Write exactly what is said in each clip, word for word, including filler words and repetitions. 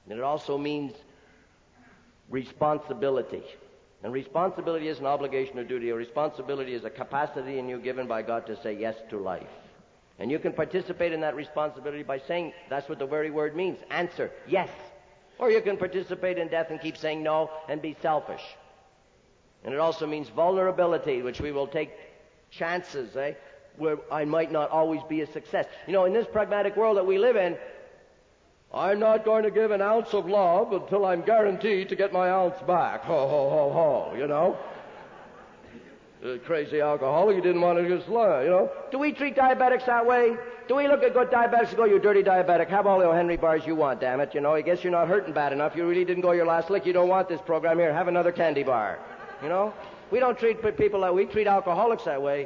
And it also means responsibility. And responsibility is an obligation or duty. A responsibility is a capacity in you given by God to say yes to life. And you can participate in that responsibility by saying, that's what the very word means, answer, yes. Or you can participate in death and keep saying no and be selfish. And it also means vulnerability, which we will take chances, eh, where I might not always be a success. You know, in this pragmatic world that we live in, I'm not going to give an ounce of love until I'm guaranteed to get my ounce back. Ho, ho, ho, ho, you know. The crazy alcoholic, he didn't want to just lie, you know. Do we treat diabetics that way? Do we look at good diabetics and go, you dirty diabetic, have all the O. Henry bars you want, damn it, you know. I guess you're not hurting bad enough. You really didn't go your last lick. You don't want this program here. Have another candy bar, you know. We don't treat people that way. We treat alcoholics that way.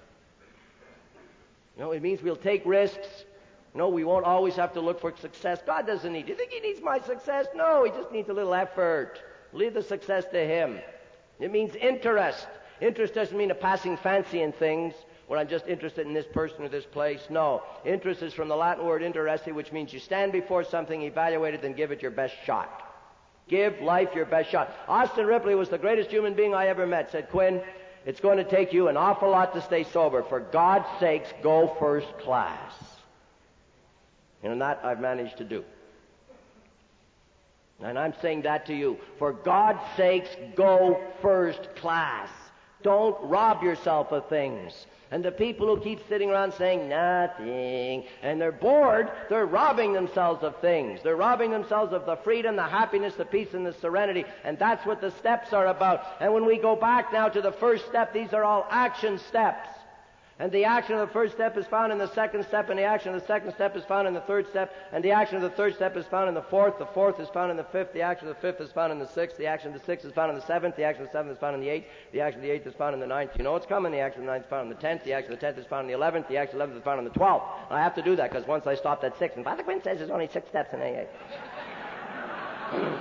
You know, it means we'll take risks. No, we won't always have to look for success. God doesn't need. Do you think he needs my success? No, he just needs a little effort. Leave the success to him. It means interest. Interest doesn't mean a passing fancy in things, where I'm just interested in this person or this place. No. Interest is from the Latin word interesse, which means you stand before something, evaluate it, then give it your best shot. Give life your best shot. Austin Ripley was the greatest human being I ever met. Said, Quinn, it's going to take you an awful lot to stay sober. For God's sakes, go first class. And that I've managed to do. And I'm saying that to you. For God's sakes, go first class. Don't rob yourself of things. And the people who keep sitting around saying nothing, and they're bored, they're robbing themselves of things. They're robbing themselves of the freedom, the happiness, the peace, and the serenity. And that's what the steps are about. And when we go back now to the first step, these are all action steps. And the action of the first step is found in the second step, and the action of the second step is found in the third step, and the action of the third step is found in the fourth, the fourth is found in the fifth, the action of the fifth is found in the sixth, the action of the sixth is found in the seventh, the action of the seventh is found in the eighth, the action of the eighth is found in the ninth. You know it's coming. The action of the ninth is found in the tenth, the action of the tenth is found in the eleventh, the action of the eleventh is found in the twelfth. And I have to do that because once I stopped at six, and Father Quinn says there's only six steps in A A.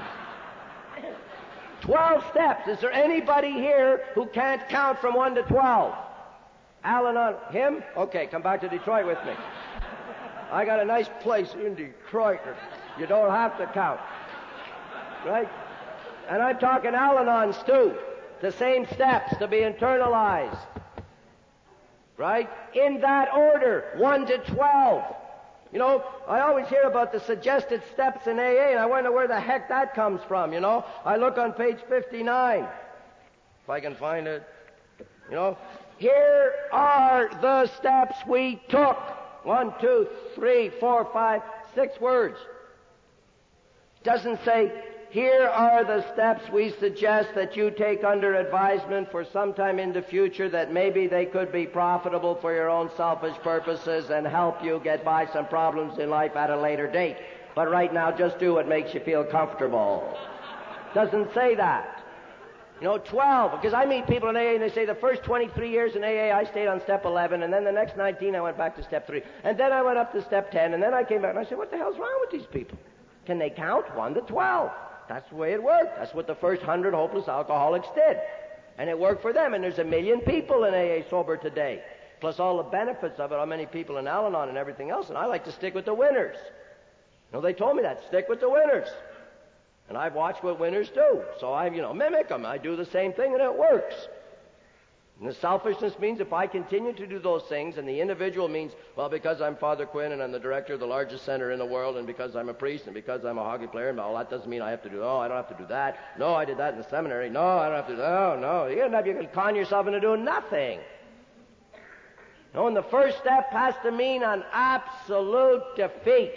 Twelve steps. Is there anybody here who can't count from one to twelve? Al-Anon, him? Okay, come back to Detroit with me. I got a nice place in Detroit. You don't have to count. Right? And I'm talking Al-Anons too. The same steps to be internalized. Right? In that order, one to twelve. You know, I always hear about the suggested steps in A A, and I wonder where the heck that comes from, you know. I look on page fifty-nine. If I can find it. You know, here are the steps we took. One, two, three, four, five, six words. Doesn't say, here are the steps we suggest that you take under advisement for some time in the future that maybe they could be profitable for your own selfish purposes and help you get by some problems in life at a later date. But right now, just do what makes you feel comfortable. Doesn't say that. You know, twelve, because I meet people in A A and they say the first twenty-three years in A A I stayed on step eleven, and then the next nineteen I went back to step three, and then I went up to step ten, and then I came back and I said, what the hell's wrong with these people? Can they count one to twelve? That's the way it worked. That's what the first hundred hopeless alcoholics did. And it worked for them, and there's a million people in A A sober today, plus all the benefits of it, how many people in Al-Anon and everything else, and I like to stick with the winners. You know, they told me that, stick with the winners. And I've watched what winners do. So I, you know, mimic them. I do the same thing and it works. And the selfishness means if I continue to do those things, and the individual means, well, because I'm Father Quinn and I'm the director of the largest center in the world, and because I'm a priest and because I'm a hockey player, and all that doesn't mean I have to do, oh, I don't have to do that. No, I did that in the seminary. No, I don't have to do that. No, no. You end up, you can con yourself into doing nothing. No, and the first step has to mean an absolute defeat.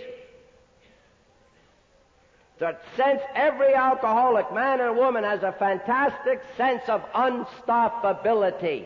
That sense, every alcoholic, man or woman, has a fantastic sense of unstoppability.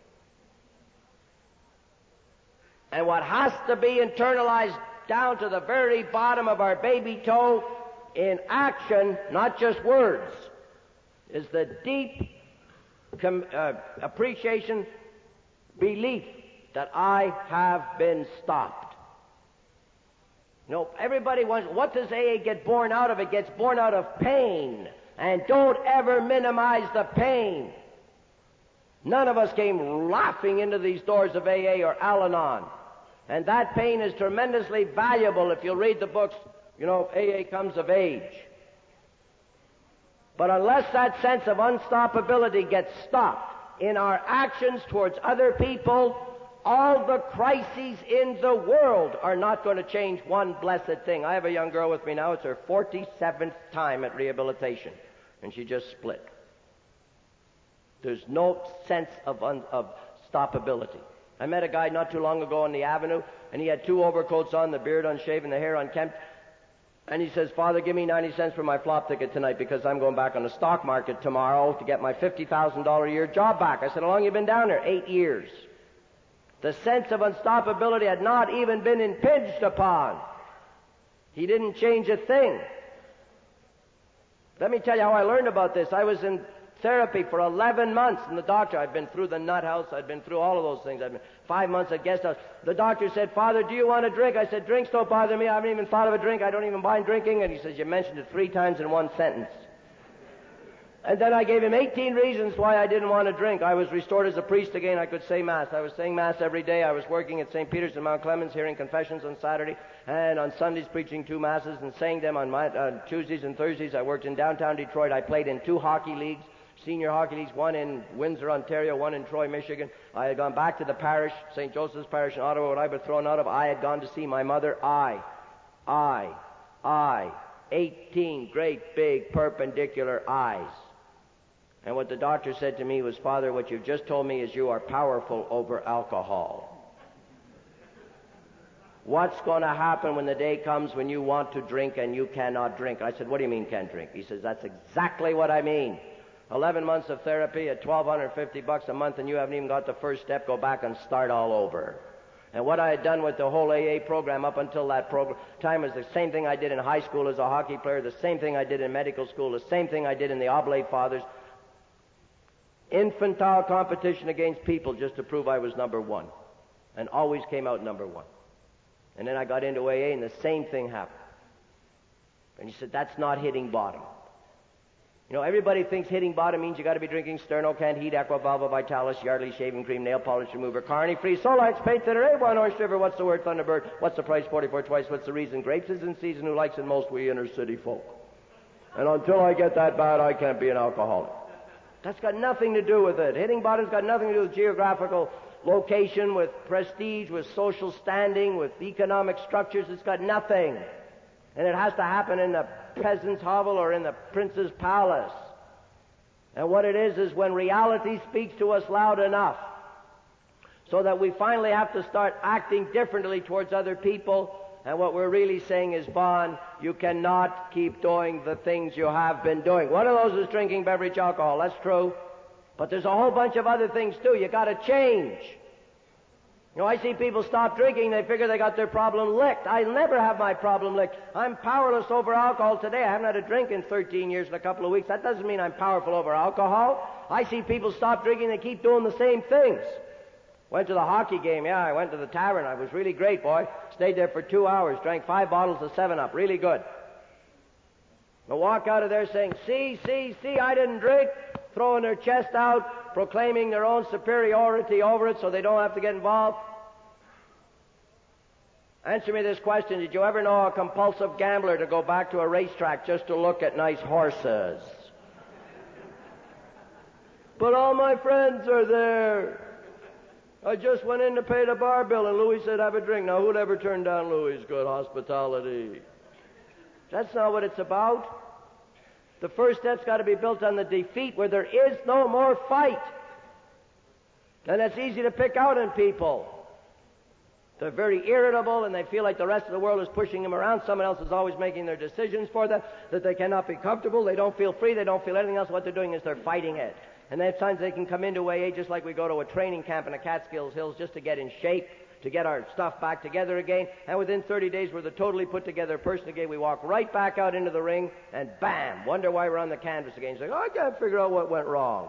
And what has to be internalized down to the very bottom of our baby toe in action, not just words, is the deep com- uh, appreciation, belief that I have been stopped. You know, everybody wants, what does A A get born out of? It gets born out of pain. And don't ever minimize the pain. None of us came laughing into these doors of A A or Al-Anon. And that pain is tremendously valuable if you'll read the books, You know, A A comes of age. But unless that sense of unstoppability gets stopped in our actions towards other people, all the crises in the world are not going to change one blessed thing. I have a young girl with me now. It's her forty-seventh time at rehabilitation, and she just split. There's no sense of, un- of stoppability. I met a guy not too long ago on the avenue, and he had two overcoats on, the beard unshaven, the hair unkempt. And he says, Father, give me ninety cents for my flop ticket tonight because I'm going back on the stock market tomorrow to get my fifty thousand dollars a year job back. I said, how long have you been down there? Eight years. The sense of unstoppability had not even been impinged upon. He didn't change a thing. Let me tell you how I learned about this. I was in therapy for eleven months, and the doctor, I'd been through the nut house, I'd been through all of those things. I'd been five months at guest house. The doctor said, Father, do you want a drink? I said, drinks don't bother me. I haven't even thought of a drink. I don't even mind drinking. And he says, you mentioned it three times in one sentence. And then I gave him eighteen reasons why I didn't want to drink. I was restored as a priest again. I could say Mass. I was saying Mass every day. I was working at Saint Peter's in Mount Clemens, hearing confessions on Saturday, and on Sundays preaching two Masses and saying them on my, uh, Tuesdays and Thursdays. I worked in downtown Detroit. I played in two hockey leagues, senior hockey leagues, one in Windsor, Ontario, one in Troy, Michigan. I had gone back to the parish, Saint Joseph's Parish in Ottawa, when I was thrown out of. I had gone to see my mother. I, I, I, eighteen great big perpendicular eyes. And what the doctor said to me was, Father, what you've just told me is you are powerful over alcohol. What's going to happen when the day comes when you want to drink and you cannot drink? I said, what do you mean can't drink? He says, that's exactly what I mean. Eleven months of therapy at twelve fifty bucks a month, and you haven't even got the first step. Go back and start all over. And what I had done with the whole A A program up until that program, time was the same thing I did in high school as a hockey player, the same thing I did in medical school, the same thing I did in the Oblate Fathers. Infantile competition against people just to prove I was number one. And always came out number one. And then I got into A A and the same thing happened. And he said, that's not hitting bottom. You know, everybody thinks hitting bottom means you got to be drinking Sterno, Canned Heat, Aquavalva, Vitalis, Yardley Shaving Cream, Nail Polish Remover, Carney Free, Solites, Paint Thinner, A one Orange River. What's the word, Thunderbird? What's the price, forty-four twice? What's the reason? Grapes is in season. Who likes it most? We inner city folk. And until I get that bad, I can't be an alcoholic. That's got nothing to do with it. Hitting bottom's got nothing to do with geographical location, with prestige, with social standing, with economic structures. It's got nothing. And it has to happen in the peasant's hovel or in the prince's palace. And what it is is when reality speaks to us loud enough so that we finally have to start acting differently towards other people. And what we're really saying is, Bon, you cannot keep doing the things you have been doing. One of those is drinking beverage alcohol. That's true. But there's a whole bunch of other things, too. You got to change. You know, I see people stop drinking. They figure they got their problem licked. I never have my problem licked. I'm powerless over alcohol today. I haven't had a drink in thirteen years and a couple of weeks. That doesn't mean I'm powerful over alcohol. I see people stop drinking. They keep doing the same things. Went to the hockey game. Yeah, I went to the tavern. I was really great, boy. Stayed there for two hours. Drank five bottles of seven up. Really good. They'll walk out of there saying, see, see, see, I didn't drink. Throwing their chest out, proclaiming their own superiority over it so they don't have to get involved. Answer me this question. Did you ever know a compulsive gambler to go back to a racetrack just to look at nice horses? But all my friends are there. I just went in to pay the bar bill, and Louis said, have a drink. Now, who'd ever turn down Louis' good hospitality? That's not what it's about. The first step's got to be built on the defeat where there is no more fight. And that's easy to pick out in people. They're very irritable, and they feel like the rest of the world is pushing them around. Someone else is always making their decisions for them, that they cannot be comfortable. They don't feel free. They don't feel anything else. What they're doing is they're fighting it. And there are times they can come into A A just like we go to a training camp in the Catskills Hills just to get in shape, to get our stuff back together again. And within thirty days, we're the totally put together person again. We walk right back out into the ring, and bam, wonder why we're on the canvas again. It's like, oh, I can't figure out what went wrong.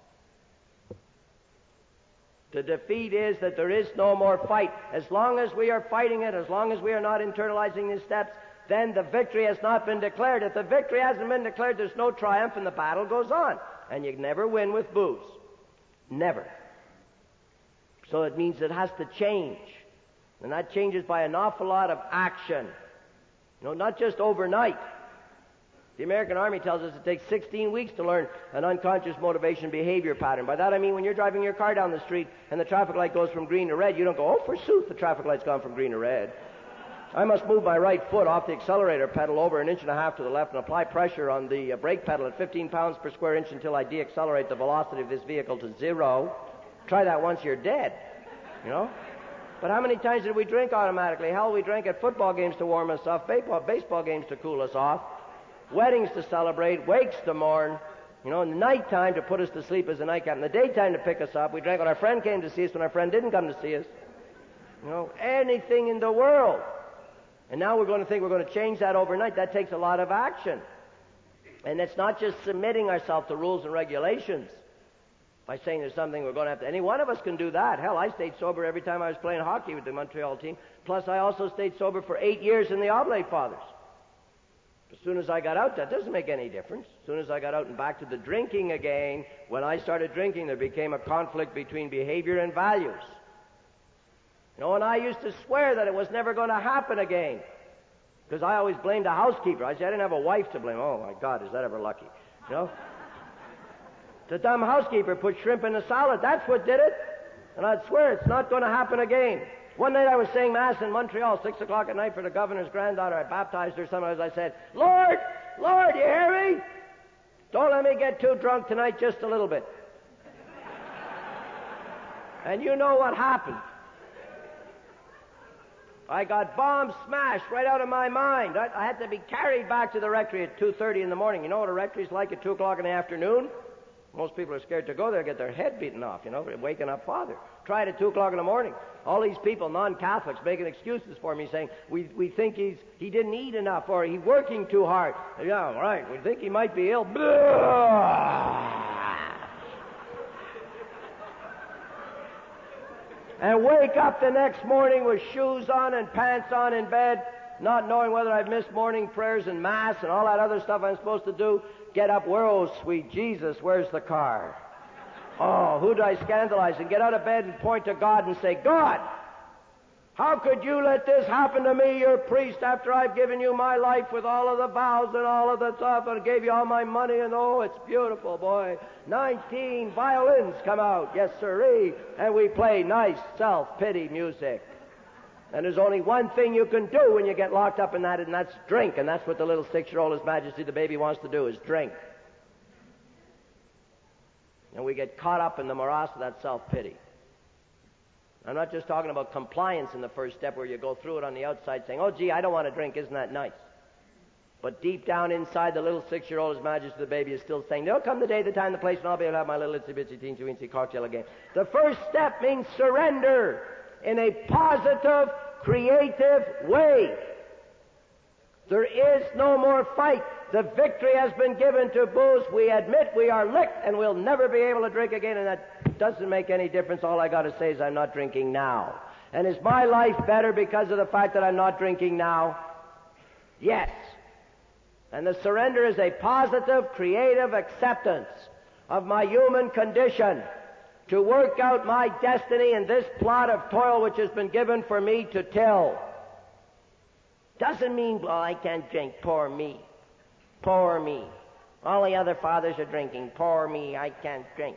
The defeat is that there is no more fight. As long as we are fighting it, as long as we are not internalizing these steps, then the victory has not been declared. If the victory hasn't been declared, there's no triumph, and the battle goes on. And you never win with booze. Never. So it means it has to change. And that changes by an awful lot of action. You know, not just overnight. The American Army tells us it takes sixteen weeks to learn an unconscious motivation behavior pattern. By that I mean when you're driving your car down the street and the traffic light goes from green to red, you don't go, oh, forsooth, the traffic light's gone from green to red. I must move my right foot off the accelerator pedal over an inch and a half to the left and apply pressure on the uh, brake pedal at fifteen pounds per square inch until I de-accelerate the velocity of this vehicle to zero. Try that once, you're dead, you know? But how many times did we drink automatically? Hell, we drank at football games to warm us up, baseball, baseball games to cool us off, weddings to celebrate, wakes to mourn, you know, in the nighttime to put us to sleep as a nightcap, in the daytime to pick us up. We drank when our friend came to see us, when our friend didn't come to see us. You know, anything in the world. And now we're going to think we're going to change that overnight. That takes a lot of action. And it's not just submitting ourselves to rules and regulations by saying there's something we're going to have to... Any one of us can do that. Hell, I stayed sober every time I was playing hockey with the Montreal team. Plus, I also stayed sober for eight years in the Oblate Fathers. As soon as I got out, that doesn't make any difference. As soon as I got out and back to the drinking again, when I started drinking, there became a conflict between behavior and values. You know, and I used to swear that it was never going to happen again. Because I always blamed the housekeeper. I said, I didn't have a wife to blame. Oh, my God, is that ever lucky? You know? The dumb housekeeper put shrimp in the salad. That's what did it. And I'd swear it's not going to happen again. One night I was saying Mass in Montreal, six o'clock at night for the governor's granddaughter. I baptized her sometimes. I said, Lord, Lord, you hear me? Don't let me get too drunk tonight, just a little bit. And you know what happened. I got bomb smashed right out of my mind. I, I had to be carried back to the rectory at two thirty in the morning. You know what a rectory's like at two o'clock in the afternoon? Most people are scared to go there, get their head beaten off, you know, waking up Father. Try it at two o'clock in the morning. All these people, non-Catholics, making excuses for me, saying, we, we think he's he didn't eat enough, or he's working too hard. Yeah, right, we think he might be ill. And wake up the next morning with shoes on and pants on in bed, not knowing whether I've missed morning prayers and Mass and all that other stuff I'm supposed to do. Get up, where, oh, sweet Jesus, where's the car? Oh, who do I scandalize? And get out of bed and point to God and say, God, how could you let this happen to me, your priest, after I've given you my life with all of the vows and all of the stuff and gave you all my money, and oh, it's beautiful, boy. Nineteen violins come out, yes sirree, and we play nice self-pity music. And there's only one thing you can do when you get locked up in that, and that's drink. And that's what the little six-year-old His Majesty the baby wants to do, is drink. And we get caught up in the morass of that self-pity. I'm not just talking about compliance in the first step where you go through it on the outside saying, oh, gee, I don't want to drink, isn't that nice? But deep down inside, the little six-year-old His Majesty the baby is still saying, there'll come the day, the time, the place, and I'll be able to have my little itsy-bitsy teensy-weensy cocktail again. The first step means surrender in a positive, creative way. There is no more fight. The victory has been given to booze. We admit we are licked and we'll never be able to drink again, and that doesn't make any difference. All I got to say is I'm not drinking now. And is my life better because of the fact that I'm not drinking now? Yes. And the surrender is a positive, creative acceptance of my human condition, to work out my destiny in this plot of toil which has been given for me to till. Doesn't mean, well, I can't drink, poor me. Poor me. All the other fathers are drinking, poor me, I can't drink.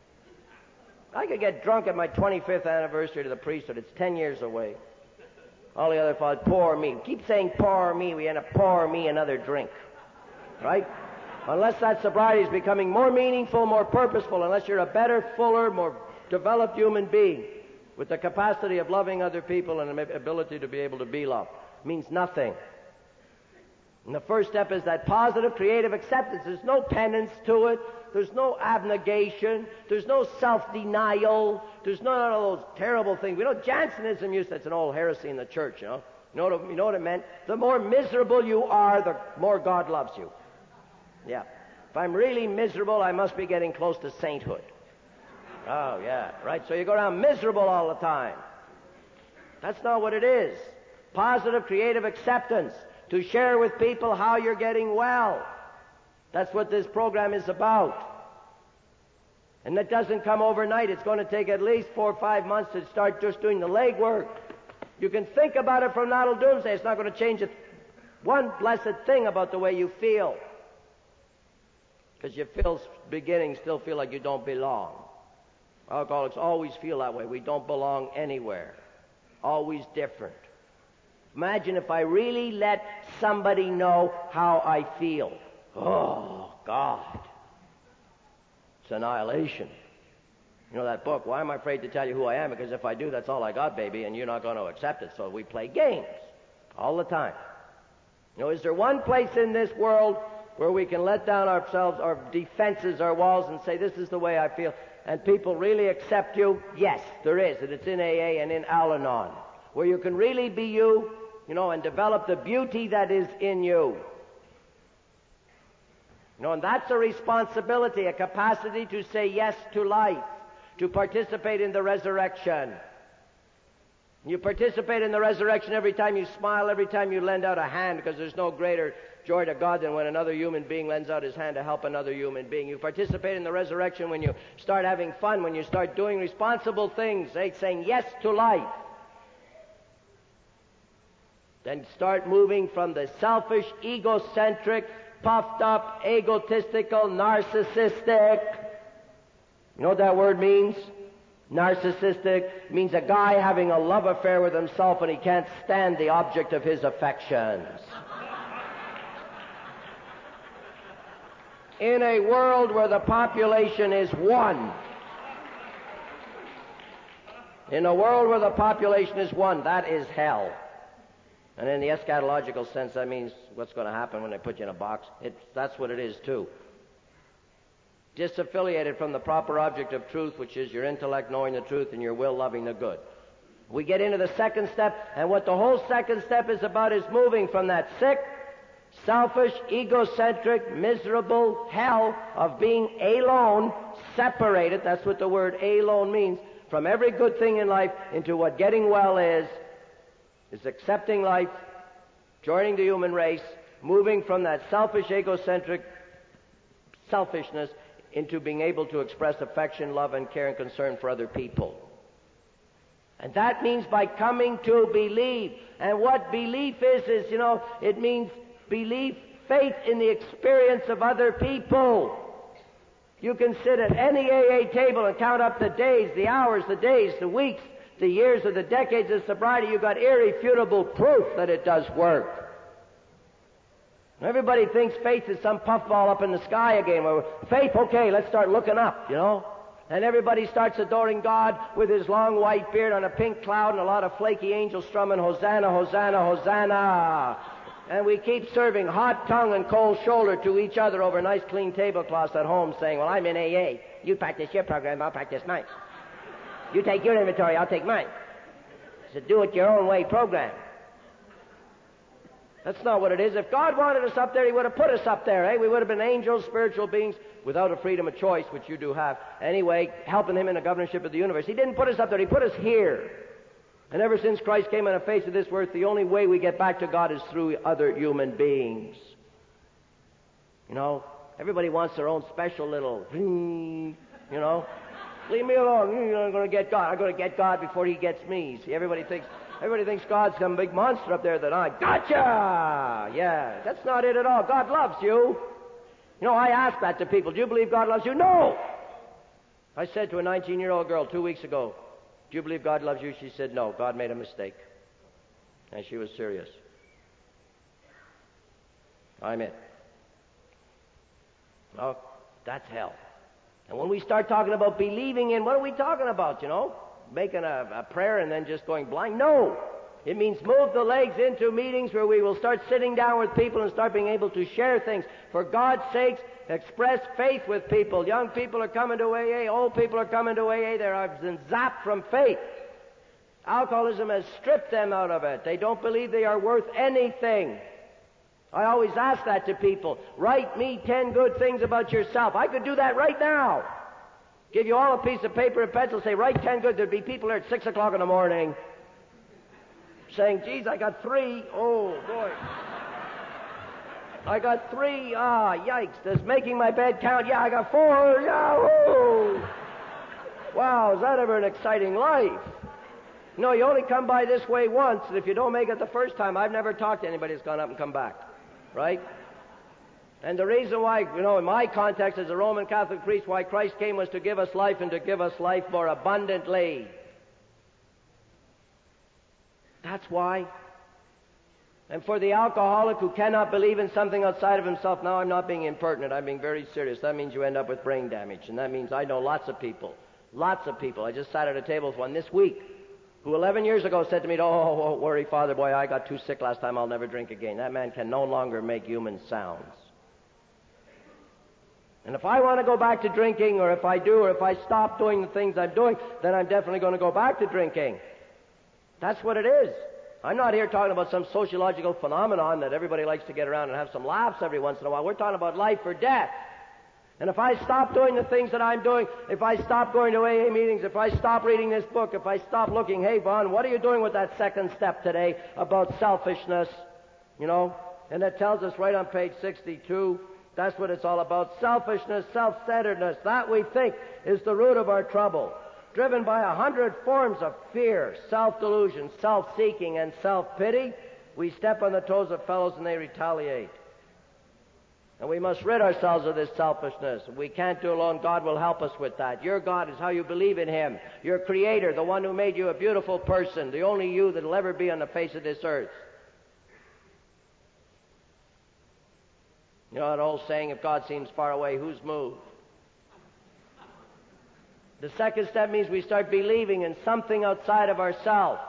I could get drunk at my twenty-fifth anniversary to the priesthood. It's ten years away. All the other fathers, poor me. Keep saying poor me, we end up pour me another drink. Right? Unless that sobriety is becoming more meaningful, more purposeful, unless you're a better, fuller, more developed human being with the capacity of loving other people and the ability to be able to be loved, it means nothing. And the first step is that positive, creative acceptance. There's no penance to it. There's no abnegation. There's no self-denial. There's none of those terrible things. We know Jansenism used, that's an old heresy in the church, you know. You know what, you know what it meant? The more miserable you are, the more God loves you. Yeah. If I'm really miserable, I must be getting close to sainthood. Oh, yeah, right? So you go around miserable all the time. That's not what it is. Positive, creative acceptance. To share with people how you're getting well. That's what this program is about. And that doesn't come overnight. It's going to take at least four or five months to start just doing the legwork. You can think about it from now till doomsday. It's not going to change a One blessed thing about the way you feel. Because you feel, beginning, still feel like you don't belong. Alcoholics always feel that way. We don't belong anywhere. Always different. Imagine if I really let somebody know how I feel. Oh, God. It's annihilation. You know that book, Why Am I Afraid to Tell You Who I Am? Because if I do, that's all I got, baby, and you're not going to accept it. So we play games all the time. You know, is there one place in this world where we can let down ourselves, our defenses, our walls, and say, this is the way I feel, and people really accept you? Yes, there is, and it's in A A and in Al-Anon, where you can really be you, you know, and develop the beauty that is in you. You know, and that's a responsibility, a capacity to say yes to life, to participate in the resurrection. You participate in the resurrection every time you smile, every time you lend out a hand, because there's no greater joy to God than when another human being lends out his hand to help another human being. You participate in the resurrection when you start having fun, when you start doing responsible things, eh, saying yes to life. Then start moving from the selfish, egocentric, puffed up, egotistical, narcissistic. You know what that word means? Narcissistic means a guy having a love affair with himself and he can't stand the object of his affections. In a world where the population is one, in a world where the population is one, that is hell. And in the eschatological sense, that means what's going to happen when they put you in a box. It, that's what it is, too. Disaffiliated from the proper object of truth, which is your intellect knowing the truth and your will loving the good. We get into the second step, and what the whole second step is about is moving from that sick, selfish, egocentric, miserable hell of being alone, separated, that's what the word alone means, from every good thing in life into what getting well is, is accepting life, joining the human race, moving from that selfish, egocentric selfishness into being able to express affection, love, and care and concern for other people. And that means by coming to believe. And what belief is, is, you know, it means belief, faith in the experience of other people. You can sit at any A A table and count up the days, the hours, the days, the weeks, the years, or the decades of sobriety. You've got irrefutable proof that it does work. Everybody thinks faith is some puffball up in the sky again. Where faith, okay, let's start looking up, you know. And everybody starts adoring God with his long white beard on a pink cloud and a lot of flaky angels strumming Hosanna, Hosanna, Hosanna. And we keep serving hot tongue and cold shoulder to each other over nice clean tablecloths at home, saying, well, I'm in A A. You practice your program, I'll practice mine. You take your inventory, I'll take mine. It's a do-it-your-own-way program. That's not what it is. If God wanted us up there, he would have put us up there, eh? We would have been angels, spiritual beings, without a freedom of choice, which you do have. Anyway, helping him in the governorship of the universe. He didn't put us up there, he put us here. And ever since Christ came on the face of this earth, the only way we get back to God is through other human beings. You know, everybody wants their own special little, you know. Leave me alone. I'm going to get God. I'm going to get God before he gets me. See, everybody thinks... Everybody thinks God's some big monster up there that I gotcha! Yeah, that's not it at all. God loves you. You know, I ask that to people. Do you believe God loves you? No! I said to a nineteen-year-old girl two weeks ago, do you believe God loves you? She said, no, God made a mistake. And she was serious. I'm it. Oh, that's hell. And when we start talking about believing in, what are we talking about, you know? Making a, a prayer and then just going blind? No. It means move the legs into meetings where we will start sitting down with people and start being able to share things. For God's sakes, express faith with people. Young people are coming to A A. Old people are coming to A A. They're been zapped from faith. Alcoholism has stripped them out of it. They don't believe they are worth anything. I always ask that to people. Write me ten good things about yourself. I could do that right now. Give you all a piece of paper and pencil, say, write ten good. There'd be people there at six o'clock in the morning saying, geez, I got three. Oh, boy. I got three. Ah, yikes. Does making my bed count? Yeah, I got four. Yahoo! Wow, is that ever an exciting life? No, you only come by this way once, and if you don't make it the first time, I've never talked to anybody who's gone up and come back. Right? And the reason why, you know, in my context as a Roman Catholic priest, why Christ came was to give us life and to give us life more abundantly. That's why. And for the alcoholic who cannot believe in something outside of himself, now I'm not being impertinent, I'm being very serious. That means you end up with brain damage. And that means I know lots of people, lots of people. I just sat at a table with one this week who eleven years ago said to me, oh, don't worry, Father Boy, I got too sick last time, I'll never drink again. That man can no longer make human sounds. And if I want to go back to drinking, or if I do, or if I stop doing the things I'm doing, then I'm definitely going to go back to drinking. That's what it is. I'm not here talking about some sociological phenomenon that everybody likes to get around and have some laughs every once in a while. We're talking about life or death. And if I stop doing the things that I'm doing, if I stop going to A A meetings, if I stop reading this book, if I stop looking, hey, Vaughn, what are you doing with that second step today about selfishness? You know, and it tells us right on page sixty-two, that's what it's all about. Selfishness, self-centeredness, that we think is the root of our trouble. Driven by a hundred forms of fear, self-delusion, self-seeking, and self-pity, we step on the toes of fellows and they retaliate. And we must rid ourselves of this selfishness. We can't do alone. God will help us with that. Your God is how you believe in Him. Your Creator, the one who made you a beautiful person, the only you that will ever be on the face of this earth. You know that old saying, if God seems far away, who's moved? The second step means we start believing in something outside of ourselves.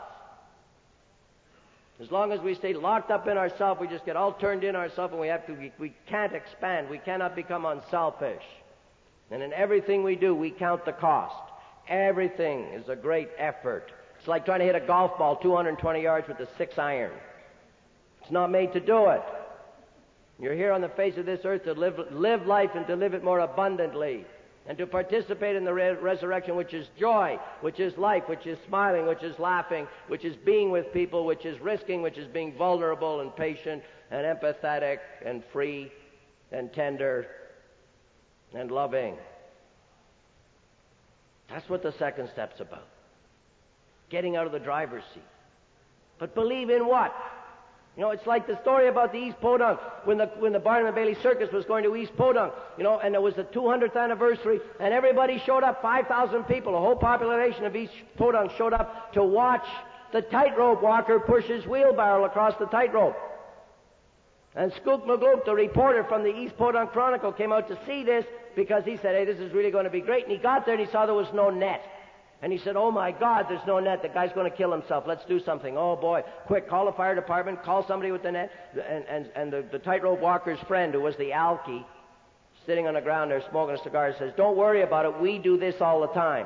As long as we stay locked up in ourselves, we just get all turned in ourselves, and we have to. We, we can't expand. We cannot become unselfish. And in everything we do, we count the cost. Everything is a great effort. It's like trying to hit a golf ball two hundred twenty yards with a six iron. It's not made to do it. You're here on the face of this earth to live, live life and to live it more abundantly. And to participate in the re- resurrection, which is joy, which is life, which is smiling, which is laughing, which is being with people, which is risking, which is being vulnerable and patient and empathetic and free and tender and loving. That's what the second step's about. Getting out of the driver's seat. But believe in what? You know, it's like the story about the East Podunk, when the when the Barnum and Bailey Circus was going to East Podunk, you know, and it was the two hundredth anniversary, and everybody showed up, five thousand people, the whole population of East Podunk showed up to watch the tightrope walker push his wheelbarrow across the tightrope. And Skook McGloop, the reporter from the East Podunk Chronicle, came out to see this because he said, hey, this is really going to be great. And he got there and he saw there was no net. And he said, oh, my God, there's no net. The guy's going to kill himself. Let's do something. Oh, boy. Quick, call the fire department. Call somebody with the net. And, and, and the, the tightrope walker's friend, who was the alky, sitting on the ground there smoking a cigar, says, don't worry about it. We do this all the time.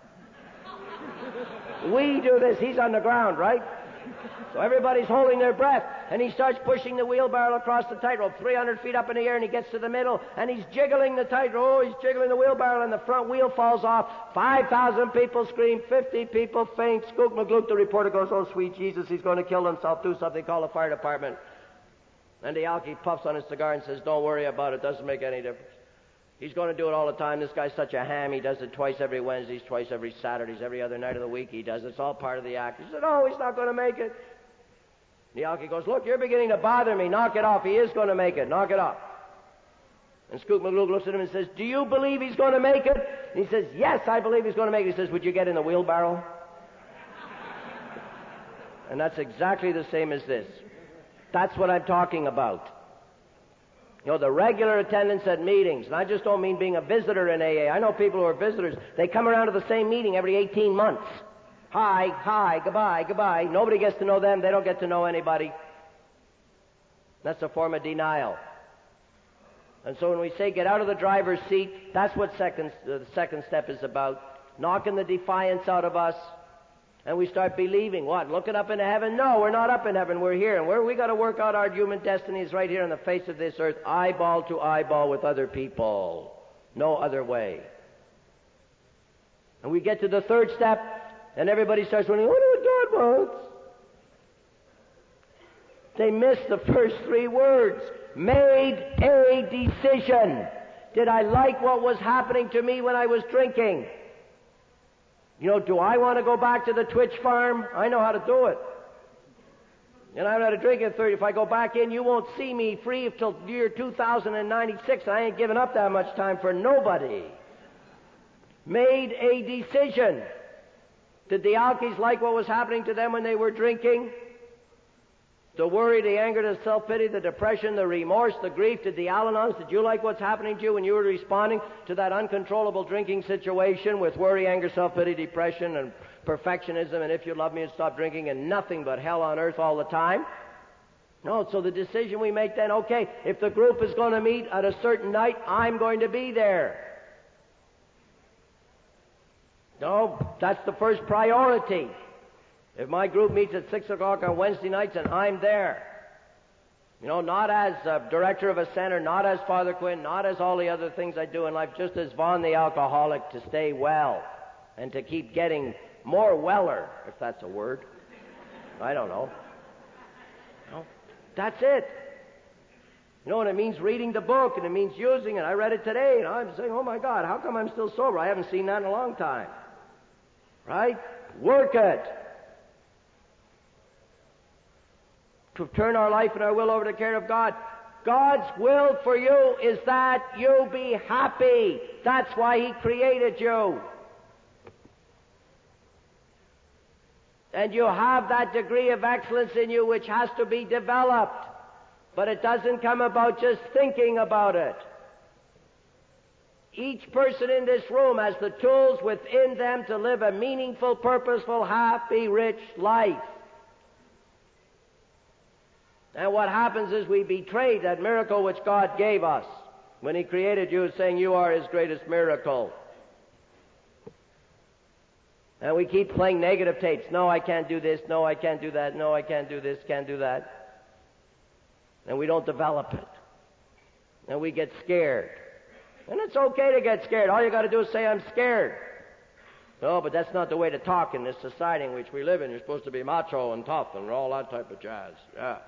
We do this. He's on the ground, right? So everybody's holding their breath, and he starts pushing the wheelbarrow across the tightrope, three hundred feet up in the air, and he gets to the middle, and he's jiggling the tightrope. Oh, he's jiggling the wheelbarrow, and the front wheel falls off. five thousand people scream, fifty people faint. Skook McGloop, the reporter, goes, oh, sweet Jesus, he's going to kill himself. Do something, call the fire department. And the alky puffs on his cigar and says, don't worry about it, doesn't make any difference. He's going to do it all the time. This guy's such a ham. He does it twice every Wednesdays, twice every Saturdays, every other night of the week he does it. It's all part of the act. He said, oh, he's not going to make it. The alky goes, look, you're beginning to bother me. Knock it off. He is going to make it. Knock it off. And Skook McGloop looks at him and says, do you believe he's going to make it? And he says, yes, I believe he's going to make it. He says, would you get in the wheelbarrow? And that's exactly the same as this. That's what I'm talking about. You know, the regular attendance at meetings, and I just don't mean being a visitor in A A. I know people who are visitors. They come around to the same meeting every eighteen months. Hi, hi, goodbye, goodbye. Nobody gets to know them. They don't get to know anybody. That's a form of denial. And so when we say get out of the driver's seat, that's what second, uh, the second step is about. Knocking the defiance out of us. And we start believing, what? Looking up into heaven? No, we're not up in heaven. We're here. And where we got to work out our human destinies right here on the face of this earth, eyeball to eyeball with other people. No other way. And we get to the third step, and everybody starts wondering, what do God wants? They miss the first three words. Made a decision. Did I like what was happening to me when I was drinking? You know, do I want to go back to the Twitch farm? I know how to do it. And I've had a drink at thirty. If I go back in, you won't see me free until the year two thousand ninety-six. I ain't giving up that much time for nobody. Made a decision. Did the Alkies like what was happening to them when they were drinking? The worry, the anger, the self-pity, the depression, the remorse, the grief. Did the Al-Anons, did you like what's happening to you when you were responding to that uncontrollable drinking situation with worry, anger, self-pity, depression, and perfectionism, and if you love me, and stop drinking, and nothing but hell on earth all the time? No, so the decision we make then, okay, if the group is going to meet at a certain night, I'm going to be there. No, that's the first priority. If my group meets at six o'clock on Wednesday nights and I'm there, you know, not as a director of a center, not as Father Quinn, not as all the other things I do in life, just as Vaughn the alcoholic to stay well and to keep getting more weller, if that's a word. I don't know. No, that's it. You know, and it means reading the book, and it means using it. I read it today, and I'm saying, oh my God, how come I'm still sober? I haven't seen that in a long time. Right? Work it. To turn our life and our will over to the care of God. God's will for you is that you be happy. That's why He created you. And you have that degree of excellence in you which has to be developed. But it doesn't come about just thinking about it. Each person in this room has the tools within them to live a meaningful, purposeful, happy, rich life. And what happens is we betray that miracle which God gave us when He created you, saying you are His greatest miracle. And we keep playing negative tapes. No, I can't do this. No, I can't do that. No, I can't do this. Can't do that. And we don't develop it. And we get scared. And it's okay to get scared. All you got to do is say, I'm scared. No, but that's not the way to talk in this society in which we live in. You're supposed to be macho and tough and all that type of jazz. Yeah.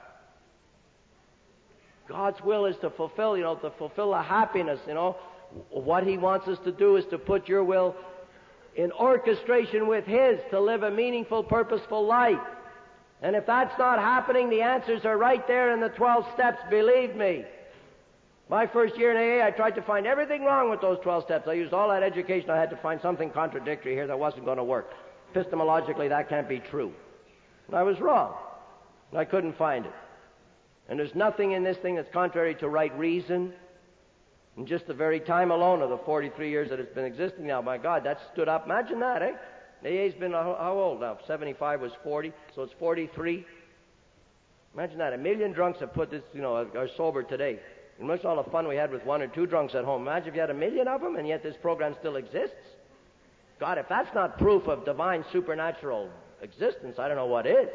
God's will is to fulfill, you know, to fulfill the happiness, you know. What He wants us to do is to put your will in orchestration with His to live a meaningful, purposeful life. And if that's not happening, the answers are right there in the twelve steps, believe me. My first year in A A, I tried to find everything wrong with those twelve steps. I used all that education. I had to find something contradictory here that wasn't going to work. Epistemologically, that can't be true. And I was wrong. I couldn't find it. And there's nothing in this thing that's contrary to right reason. In just the very time alone of the forty-three years that it's been existing now, my God, that stood up. Imagine that, eh? A A's been how, how old now? seventy-five was forty, so it's forty-three. Imagine that. A million drunks have put this, you know, are sober today. And much all the fun we had with one or two drunks at home. Imagine if you had a million of them, and yet this program still exists. God, if that's not proof of divine supernatural existence, I don't know what is.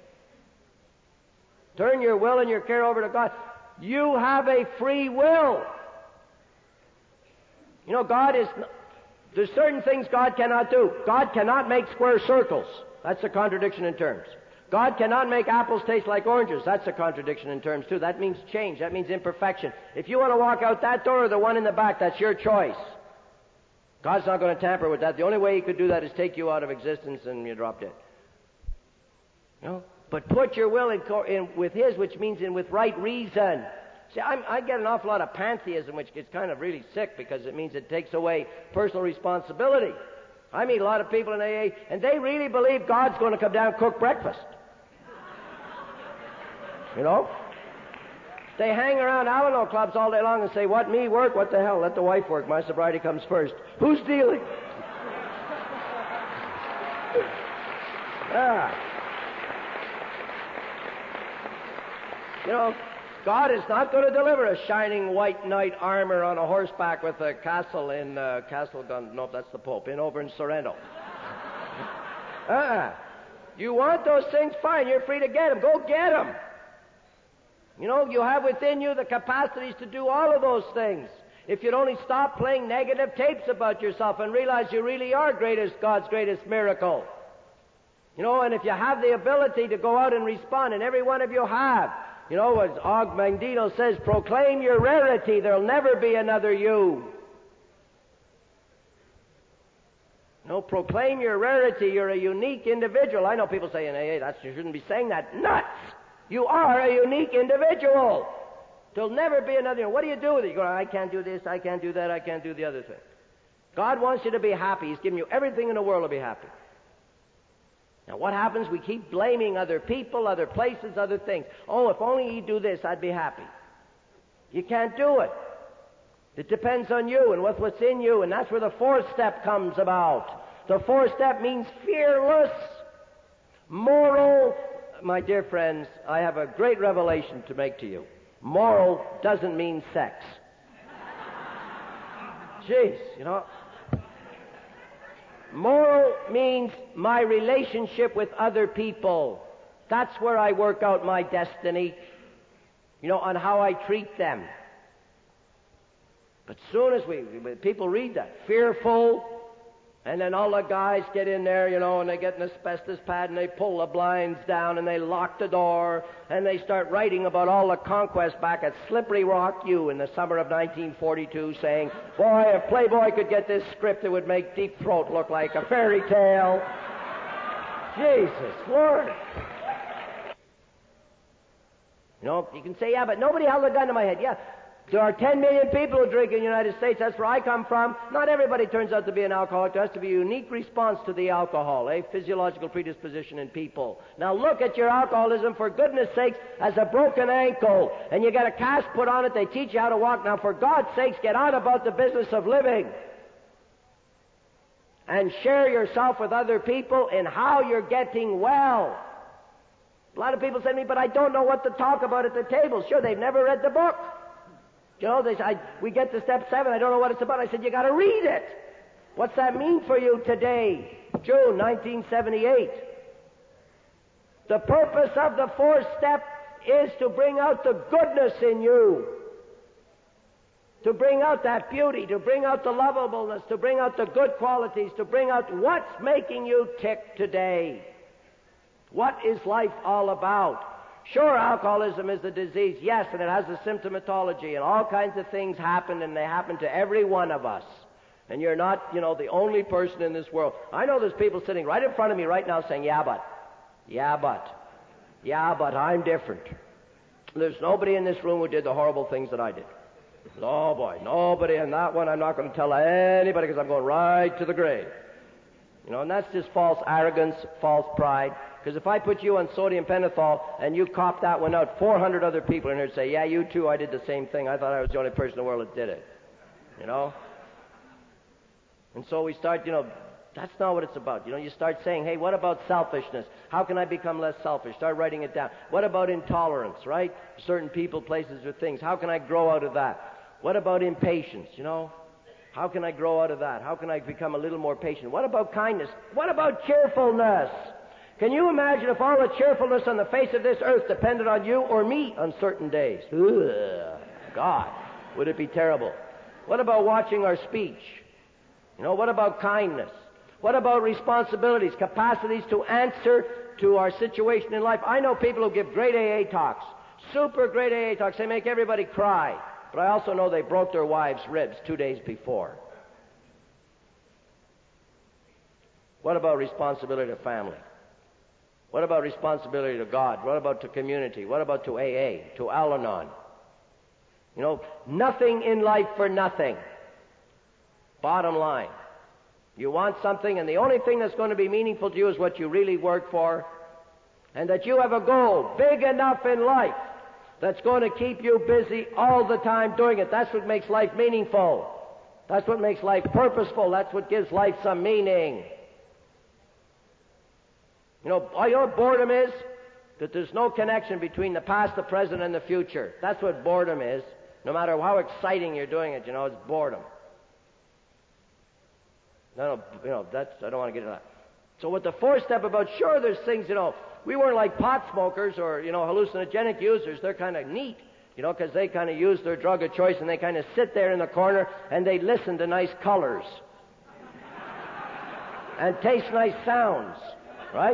Turn your will and your care over to God. You have a free will. You know, God is... There's certain things God cannot do. God cannot make square circles. That's a contradiction in terms. God cannot make apples taste like oranges. That's a contradiction in terms, too. That means change. That means imperfection. If you want to walk out that door or the one in the back, that's your choice. God's not going to tamper with that. The only way He could do that is take you out of existence and you drop dead. You know? But put your will in, in with His, which means in with right reason. See, I'm, I get an awful lot of pantheism, which gets kind of really sick because it means it takes away personal responsibility. I meet a lot of people in A A, and they really believe God's going to come down and cook breakfast. You know? They hang around Alano clubs all day long and say, what, me work? What the hell? Let the wife work. My sobriety comes first. Who's dealing? Ah. You know, God is not going to deliver a shining white knight armor on a horseback with a castle in uh, Castle Gun. No, that's the Pope. In over in Sorrento. uh-uh. You want those things? Fine. You're free to get them. Go get them. You know, you have within you the capacities to do all of those things. If you'd only stop playing negative tapes about yourself and realize you really are greatest, God's greatest miracle. You know, and if you have the ability to go out and respond, and every one of you have, you know, as Og Mandino says, proclaim your rarity. There'll never be another you. know, proclaim your rarity. You're a unique individual. I know people saying, hey, hey, that's, you shouldn't be saying that. Nuts! You are a unique individual. There'll never be another. What do you do with it? You go, I can't do this, I can't do that, I can't do the other thing. God wants you to be happy. He's given you everything in the world to be happy. Now what happens? We keep blaming other people, other places, other things. Oh, if only he'd do this, I'd be happy. You can't do it. It depends on you and with what's in you, and that's where the fourth step comes about. The fourth step means fearless, moral. My dear friends, I have a great revelation to make to you. Moral doesn't mean sex. Jeez, you know. Moral means my relationship with other people. That's where I work out my destiny, you know, on how I treat them. But soon as we, people read that, fearful, and then all the guys get in there, you know, and they get an asbestos pad and they pull the blinds down and they lock the door and they start writing about all the conquest back at Slippery Rock U in the summer of nineteen forty-two, saying, boy, if Playboy could get this script, it would make Deep Throat look like a fairy tale. Jesus, Lord. You know, you can say, yeah, but nobody held a gun to my head. Yeah. There are ten million people who drink in the United States. That's where I come from. Not everybody turns out to be an alcoholic. There has to be a unique response to the alcohol, a physiological predisposition in people. Now look at your alcoholism, for goodness sakes, as a broken ankle. And you got a cast put on it. They teach you how to walk. Now for God's sakes, get on about the business of living. And share yourself with other people in how you're getting well. A lot of people say to me, but I don't know what to talk about at the table. Sure, they've never read the book. You know, they, I, we get to step seven, I don't know what it's about. I said, you got to read it. What's that mean for you today? June nineteen seventy-eight. The purpose of the fourth step is to bring out the goodness in you. To bring out that beauty, to bring out the lovableness, to bring out the good qualities, to bring out what's making you tick today. What is life all about? Sure, alcoholism is a disease, yes, and it has a symptomatology, and all kinds of things happen, and they happen to every one of us. And you're not, you know, the only person in this world. I know there's people sitting right in front of me right now saying, yeah, but, yeah, but, yeah, but I'm different. There's nobody in this room who did the horrible things that I did. Oh, boy, nobody, and that one I'm not going to tell anybody because I'm going right to the grave. You know, and that's just false arrogance, false pride. Because if I put you on sodium pentothal and you cop that one out, four hundred other people in here would say, yeah, you too, I did the same thing. I thought I was the only person in the world that did it. You know? And so we start, you know, that's not what it's about. You know, you start saying, hey, what about selfishness? How can I become less selfish? Start writing it down. What about intolerance, right? Certain people, places, or things. How can I grow out of that? What about impatience, you know? How can I grow out of that? How can I become a little more patient? What about kindness? What about cheerfulness? Can you imagine if all the cheerfulness on the face of this earth depended on you or me on certain days? Ugh, God, would it be terrible? What about watching our speech? You know, what about kindness? What about responsibilities, capacities to answer to our situation in life? I know people who give great A A talks, super great A A talks. They make everybody cry. But I also know they broke their wives' ribs two days before. What about responsibility to family? What about responsibility to God? What about to community? What about to A A, to Al-Anon? You know, nothing in life for nothing. Bottom line. You want something, and the only thing that's going to be meaningful to you is what you really work for, and that you have a goal big enough in life that's going to keep you busy all the time doing it. That's what makes life meaningful. That's what makes life purposeful. That's what gives life some meaning. You know, you know what boredom is? That there's no connection between the past, the present, and the future. That's what boredom is. No matter how exciting you're doing it, you know, it's boredom. No, no, you know, that's, I don't want to get into that. So with the fourth step about, sure, there's things, you know, we weren't like pot smokers or, you know, hallucinogenic users. They're kind of neat, you know, because they kind of use their drug of choice and they kind of sit there in the corner and they listen to nice colors and taste nice sounds, right?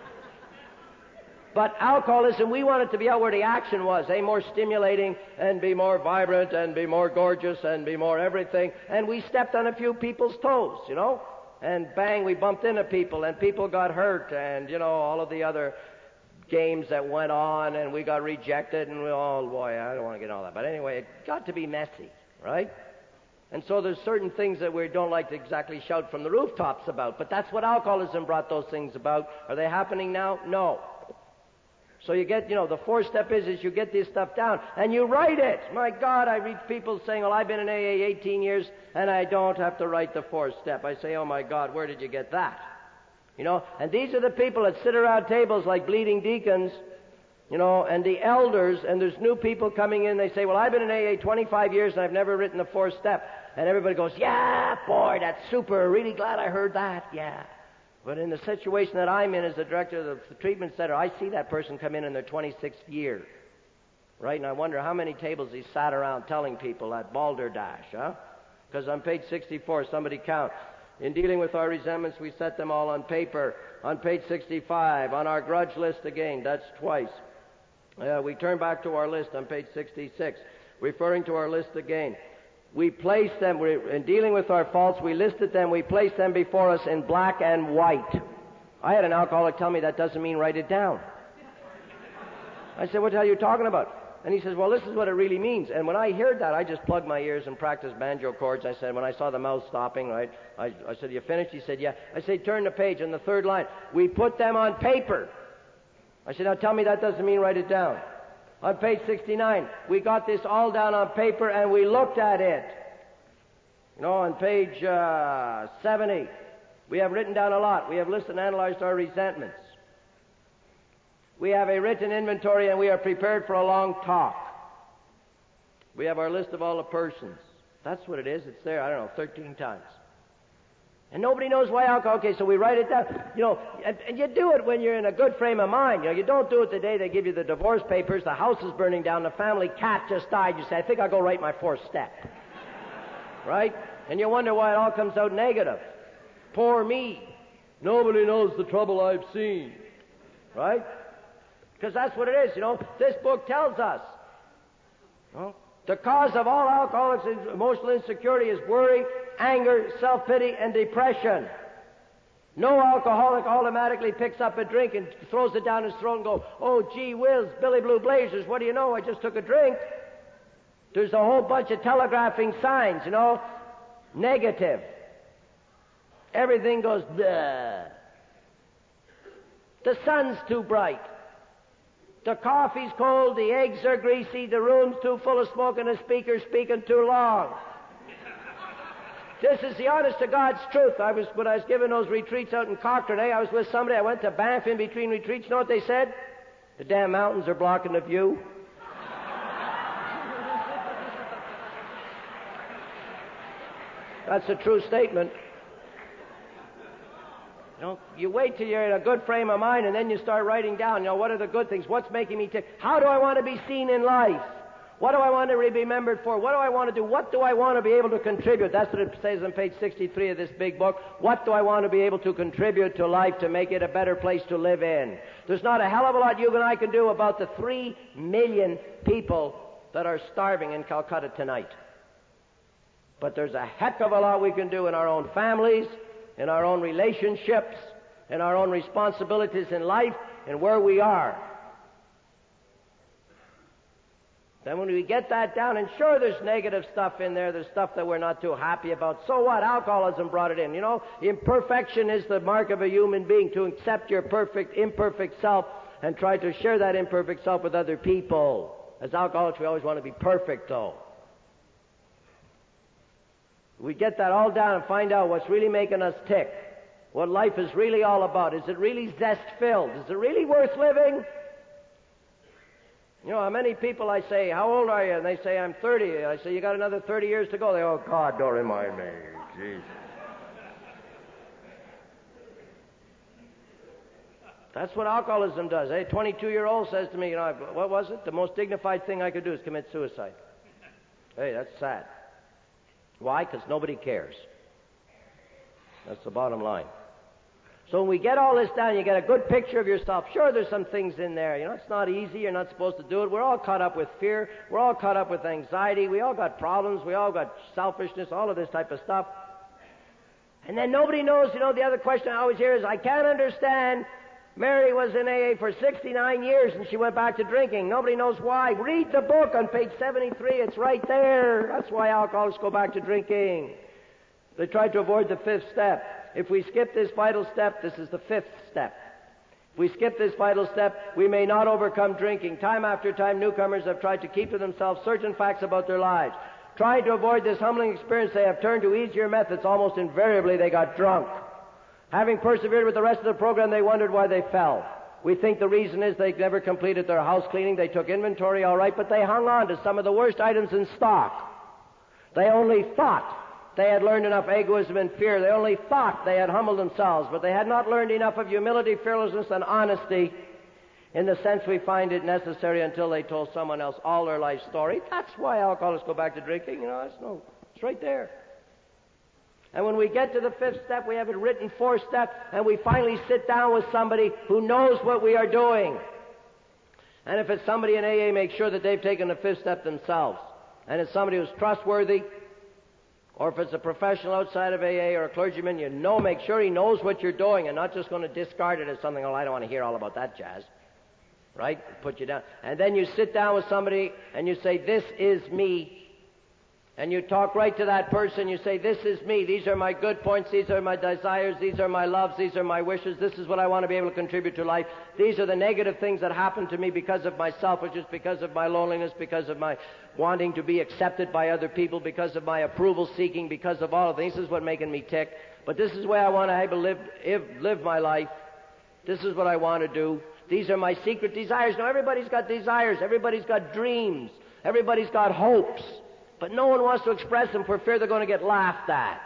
But alcoholism, we want it to be out where the action was, eh? More stimulating and be more vibrant and be more gorgeous and be more everything. And we stepped on a few people's toes, you know? And bang, we bumped into people, and people got hurt, and, you know, all of the other games that went on, and we got rejected, and we, oh, boy, I don't want to get into all that. But anyway, it got to be messy, right? And so there's certain things that we don't like to exactly shout from the rooftops about, but that's what alcoholism brought those things about. Are they happening now? No. So you get, you know, the fourth step is, is you get this stuff down, and you write it. My God, I read people saying, well, I've been in A A eighteen years, and I don't have to write the fourth step. I say, oh, my God, where did you get that? You know, and these are the people that sit around tables like bleeding deacons, you know, and the elders, and there's new people coming in, they say, well, I've been in A A twenty-five years, and I've never written the fourth step. And everybody goes, yeah, boy, that's super, really glad I heard that, yeah. But in the situation that I'm in as the director of the treatment center, I see that person come in in their twenty-sixth year, right? And I wonder how many tables he sat around telling people that balderdash, huh? Because on page sixty-four, somebody count. In dealing with our resentments, we set them all on paper. On page sixty-five, on our grudge list again, that's twice. Uh, we turn back to our list on page sixty-six, referring to our list again. We place them, we, in dealing with our faults, we listed them, we placed them before us in black and white. I had an alcoholic tell me that doesn't mean write it down. I said, what the hell are you talking about? And he says, well, this is what it really means. And when I heard that, I just plugged my ears and practiced banjo chords. I said, when I saw the mouth stopping, right, I, I said, you finished? He said, yeah. I said, turn the page on the third line. We put them on paper. I said, now tell me that doesn't mean write it down. On page sixty-nine, we got this all down on paper and we looked at it. You know, on page uh, seventy, we have written down a lot. We have listed and analyzed our resentments. We have a written inventory and we are prepared for a long talk. We have our list of all the persons. That's what it is. It's there, I don't know, thirteen times. And nobody knows why alcohol. Okay, so we write it down. You know, and, and you do it when you're in a good frame of mind. You know, you don't do it the day they give you the divorce papers, the house is burning down, the family cat just died. You say, I think I'll go write my fourth step. Right? And you wonder why it all comes out negative. Poor me. Nobody knows the trouble I've seen. Right? Because that's what it is, you know. This book tells us. Well, the cause of all alcoholics' emotional insecurity is worry, anger, self-pity, and depression. No alcoholic automatically picks up a drink and throws it down his throat and goes, oh, gee whiz, Billy Blue Blazers, what do you know? I just took a drink. There's a whole bunch of telegraphing signs, you know, negative. Everything goes, bleh. The sun's too bright. The coffee's cold, the eggs are greasy, the room's too full of smoke, and the speaker's speaking too long. This is the honest to God's truth. I was, when I was giving those retreats out in Cochrane, eh, I was with somebody, I went to Banff in between retreats. You know what they said? The damn mountains are blocking the view. That's a true statement. You know, you wait till you're in a good frame of mind and then you start writing down, you know, what are the good things? What's making me tick? How do I want to be seen in life? What do I want to be remembered for? What do I want to do? What do I want to be able to contribute? That's what it says on page sixty-three of this big book. What do I want to be able to contribute to life to make it a better place to live in? There's not a hell of a lot you and I can do about the three million people that are starving in Calcutta tonight. But there's a heck of a lot we can do in our own families, in our own relationships, in our own responsibilities in life, and where we are. Then when we get that down, and sure there's negative stuff in there, there's stuff that we're not too happy about. So what? Alcoholism brought it in. You know, imperfection is the mark of a human being, to accept your perfect, imperfect self and try to share that imperfect self with other people. As alcoholics, we always want to be perfect, though. We get that all down and find out what's really making us tick. What life is really all about. Is it really zest-filled? Is it really worth living? You know, how many people I say, how old are you? And they say, I'm thirty. I say, you got another thirty years to go. They go, oh, God, don't remind me. Jeez. That's what alcoholism does. A twenty-two-year-old says to me, you know, what was it? The most dignified thing I could do is commit suicide. Hey, that's sad. Why? Because nobody cares. That's the bottom line. So when we get all this down, you get a good picture of yourself. Sure, there's some things in there. You know, it's not easy. You're not supposed to do it. We're all caught up with fear. We're all caught up with anxiety. We all got problems. We all got selfishness, all of this type of stuff. And then nobody knows, you know, the other question I always hear is, I can't understand, Mary was in A A for sixty-nine years and she went back to drinking. Nobody knows why. Read the book on page seventy-three. It's right there. That's why alcoholics go back to drinking. They tried to avoid the fifth step. If we skip this vital step, this is the fifth step. If we skip this vital step, we may not overcome drinking. Time after time, newcomers have tried to keep to themselves certain facts about their lives. Trying to avoid this humbling experience, they have turned to easier methods. Almost invariably, they got drunk. Having persevered with the rest of the program, they wondered why they fell. We think the reason is they never completed their house cleaning. They took inventory all right, but they hung on to some of the worst items in stock. They only thought they had learned enough egoism and fear. They only thought they had humbled themselves, but they had not learned enough of humility, fearlessness, and honesty in the sense we find it necessary until they told someone else all their life story. That's why alcoholics go back to drinking. You know, it's, no, it's right there. And when we get to the fifth step, we have it written four steps, and we finally sit down with somebody who knows what we are doing. And if it's somebody in A A, make sure that they've taken the fifth step themselves. And it's somebody who's trustworthy, or if it's a professional outside of A A or a clergyman, you know, make sure he knows what you're doing and not just going to discard it as something, oh, I don't want to hear all about that jazz. Right? Put you down. And then you sit down with somebody and you say, this is me. And you talk right to that person. You say, this is me. These are my good points. These are my desires. These are my loves. These are my wishes. This is what I want to be able to contribute to life. These are the negative things that happen to me because of my selfishness, because of my loneliness, because of my wanting to be accepted by other people, because of my approval seeking, because of all of these. This is what's making me tick. But this is the way I want to able live, live my life. This is what I want to do. These are my secret desires. Now, everybody's got desires. Everybody's got dreams. Everybody's got hopes. But no one wants to express them for fear they're going to get laughed at.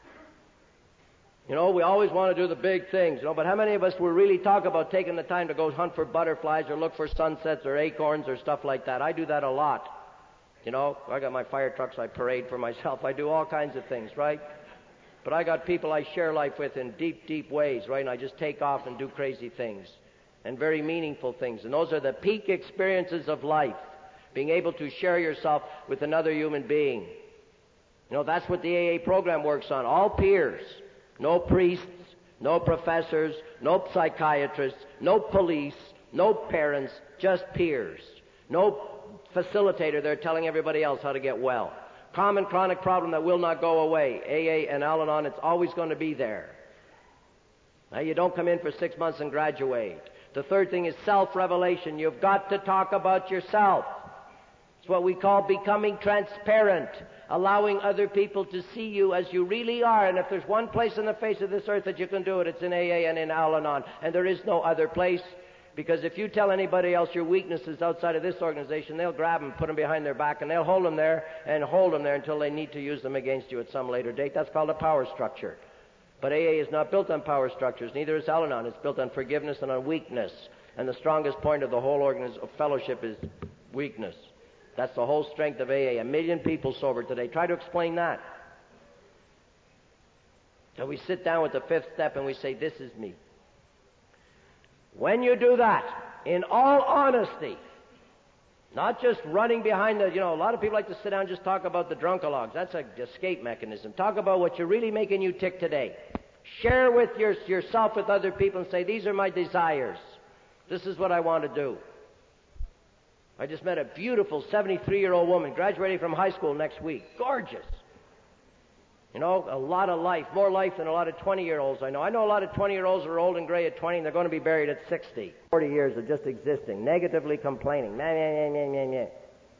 You know, we always want to do the big things, you know, but how many of us will really talk about taking the time to go hunt for butterflies or look for sunsets or acorns or stuff like that? I do that a lot. You know, I got my fire trucks, I parade for myself. I do all kinds of things, right? But I got people I share life with in deep, deep ways, right? And I just take off and do crazy things and very meaningful things. And those are the peak experiences of life. Being able to share yourself with another human being. You know, that's what the A A program works on. All peers. No priests, no professors, no psychiatrists, no police, no parents, just peers. No facilitator there telling everybody else how to get well. Common chronic problem that will not go away. A A and Al-Anon, it's always going to be there. Now, you don't come in for six months and graduate. The third thing is self-revelation. You've got to talk about yourself. It's what we call becoming transparent, allowing other people to see you as you really are. And if there's one place on the face of this earth that you can do it, it's in A A and in Al-Anon. And there is no other place, because if you tell anybody else your weaknesses outside of this organization, they'll grab them, put them behind their back, and they'll hold them there and hold them there until they need to use them against you at some later date. That's called a power structure. But A A is not built on power structures. Neither is Al-Anon. It's built on forgiveness and on weakness. And the strongest point of the whole organiz- of fellowship is weakness. That's the whole strength of A A. A million people sober today. Try to explain that. So we sit down with the fifth step and we say, this is me. When you do that, in all honesty, not just running behind the, you know, a lot of people like to sit down and just talk about the drunkalogs. That's an escape mechanism. Talk about what's really making you tick today. Share with your, yourself with other people and say, these are my desires. This is what I want to do. I just met a beautiful seventy-three-year-old woman graduating from high school next week. Gorgeous. You know, a lot of life, more life than a lot of twenty-year-olds I know. I know a lot of twenty-year-olds who are old and gray at twenty, and they're going to be buried at sixty. forty years of just existing, negatively complaining. Meh, meh, meh, meh, meh.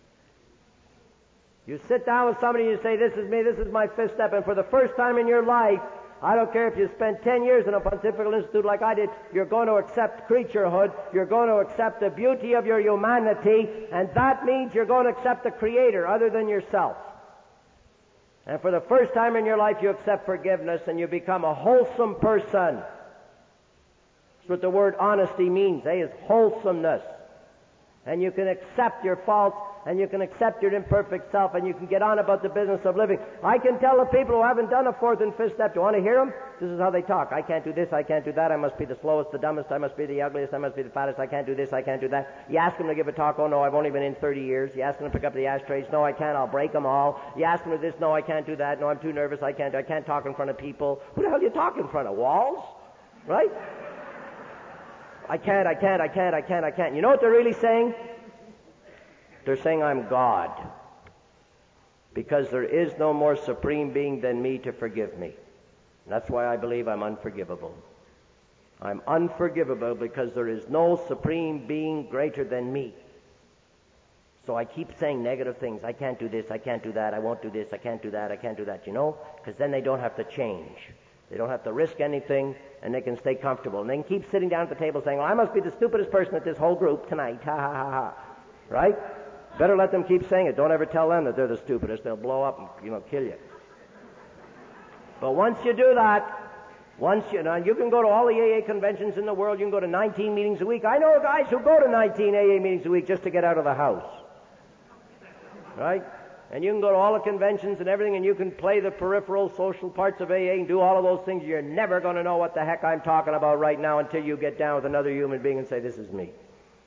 You sit down with somebody and you say, this is me, this is my fifth step, and for the first time in your life, I don't care if you spent ten years in a Pontifical Institute like I did, you're going to accept creaturehood, you're going to accept the beauty of your humanity, and that means you're going to accept the Creator other than yourself. And for the first time in your life, you accept forgiveness and you become a wholesome person. That's what the word honesty means, eh, is wholesomeness. And you can accept your faults and you can accept your imperfect self, and you can get on about the business of living. I can tell the people who haven't done a fourth and fifth step, do you want to hear them? This is how they talk. I can't do this, I can't do that, I must be the slowest, the dumbest, I must be the ugliest, I must be the fattest, I can't do this, I can't do that. You ask them to give a talk, oh no, I've only been in thirty years. You ask them to pick up the ashtrays, no, I can't, I'll break them all. You ask them to this, no, I can't do that, no, I'm too nervous, I can't, I can't talk in front of people. Who the hell do you talk in front of? Walls? Right? I can't, I can't, I can't, I can't, I can't. You know what they're really saying? They're saying I'm God. Because there is no more supreme being than me to forgive me. And that's why I believe I'm unforgivable. I'm unforgivable because there is no supreme being greater than me. So I keep saying negative things. I can't do this, I can't do that, I won't do this, I can't do that, I can't do that. You know? Because then they don't have to change. They don't have to risk anything, and they can stay comfortable. And they can keep sitting down at the table saying, well, I must be the stupidest person at this whole group tonight. Ha, ha, ha, ha. Right? Better let them keep saying it. Don't ever tell them that they're the stupidest. They'll blow up and, you know, kill you. But once you do that, once you, now you can go to all the A A conventions in the world. You can go to nineteen meetings a week. I know guys who go to nineteen A A meetings a week just to get out of the house. Right? And you can go to all the conventions and everything, and you can play the peripheral social parts of A A and do all of those things. You're never going to know what the heck I'm talking about right now until you get down with another human being and say, this is me.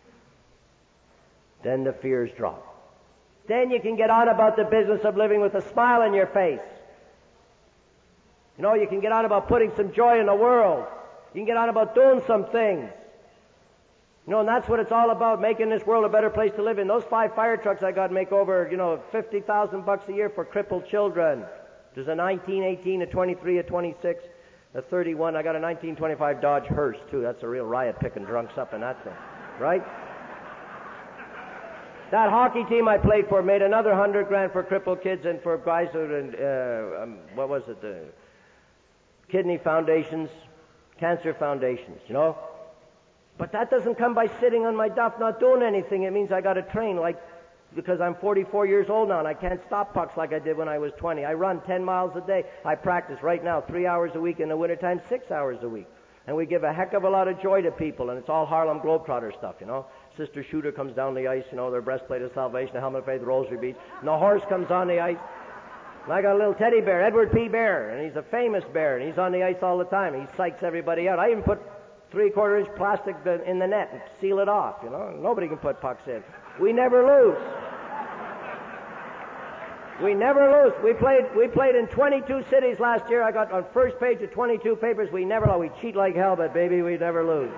Then the fears drop. Then you can get on about the business of living with a smile on your face. You know, you can get on about putting some joy in the world. You can get on about doing some things. You know, and that's what it's all about, making this world a better place to live in. Those five fire trucks I got make over, you know, fifty thousand bucks a year for crippled children. There's a nineteen eighteen, a twenty-three, a twenty-six, a thirty-one. I got a nineteen twenty-five Dodge Hearse, too. That's a real riot picking drunks up in that thing. Right? That hockey team I played for made another hundred grand for crippled kids and for guys who, uh, um, what was it, the kidney foundations, cancer foundations, you know? But that doesn't come by sitting on my duff not doing anything. It means I got to train, like, because I'm forty-four years old now and I can't stop pucks like I did when I was twenty. I run ten miles a day. I practice right now three hours a week, in the wintertime six hours a week. And we give a heck of a lot of joy to people, and it's all Harlem Globetrotter stuff, you know. Sister Shooter comes down the ice, you know, their breastplate of salvation, the helmet of faith, the rosary beads, and the horse comes on the ice. And I got a little teddy bear, Edward P. Bear, and he's a famous bear, and he's on the ice all the time. He psychs everybody out. I even put three-quarter inch plastic in the net and seal it off, you know. Nobody can put pucks in. We never lose. We never lose. We played we played in twenty-two cities last year. I got on first page of twenty-two papers. We never lose. We cheat like hell, but baby, we never lose.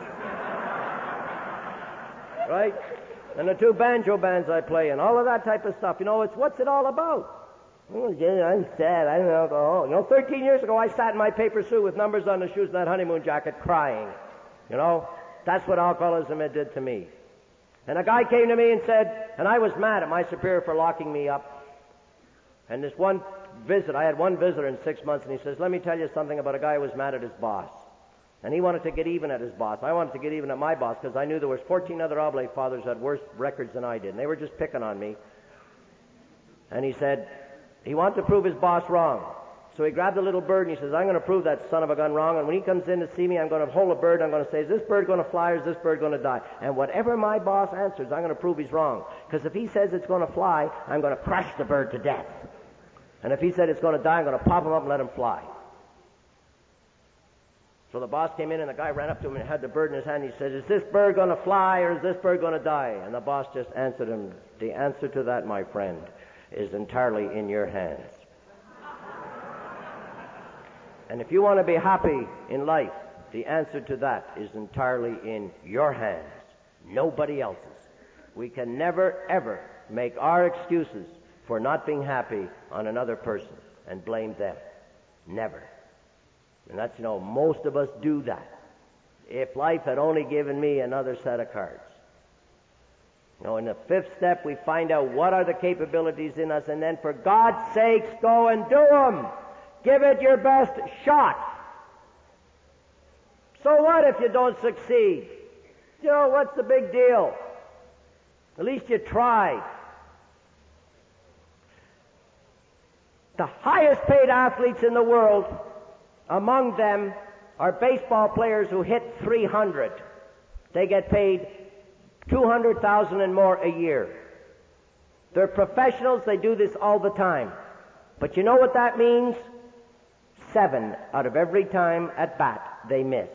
Right? And the two banjo bands I play in, all of that type of stuff. You know, it's what's it all about? Oh, yeah, I'm sad. I don't know alcohol. You know, thirteen years ago, I sat in my paper suit with numbers on the shoes and that honeymoon jacket crying. You know, that's what alcoholism had did to me. And a guy came to me and said, and I was mad at my superior for locking me up. And this one visit, I had one visitor in six months, and he says, let me tell you something about a guy who was mad at his boss. And he wanted to get even at his boss. I wanted to get even at my boss because I knew there was fourteen other oblate fathers who had worse records than I did. And they were just picking on me. And he said, he wanted to prove his boss wrong. So he grabbed a little bird and he says, I'm going to prove that son of a gun wrong. And when he comes in to see me, I'm going to hold a bird. I'm going to say, is this bird going to fly or is this bird going to die? And whatever my boss answers, I'm going to prove he's wrong. Because if he says it's going to fly, I'm going to crush the bird to death. And if he said it's going to die, I'm going to pop him up and let him fly. So the boss came in and the guy ran up to him and had the bird in his hand. He said, is this bird going to fly or is this bird going to die? And the boss just answered him, the answer to that, my friend, is entirely in your hands. And if you want to be happy in life, the answer to that is entirely in your hands, nobody else's. We can never, ever make our excuses for not being happy on another person and blame them. Never. And that's, you know, most of us do that. If life had only given me another set of cards. You know, in the fifth step, we find out what are the capabilities in us, and then for God's sakes, go and do them. Give it your best shot. So what if you don't succeed? You know, what's the big deal? At least you tried. The highest paid athletes in the world, among them are baseball players who hit three hundred. They get paid two hundred thousand dollars and more a year. They're professionals. They do this all the time. But you know what that means? Seven out of every time at bat, they miss.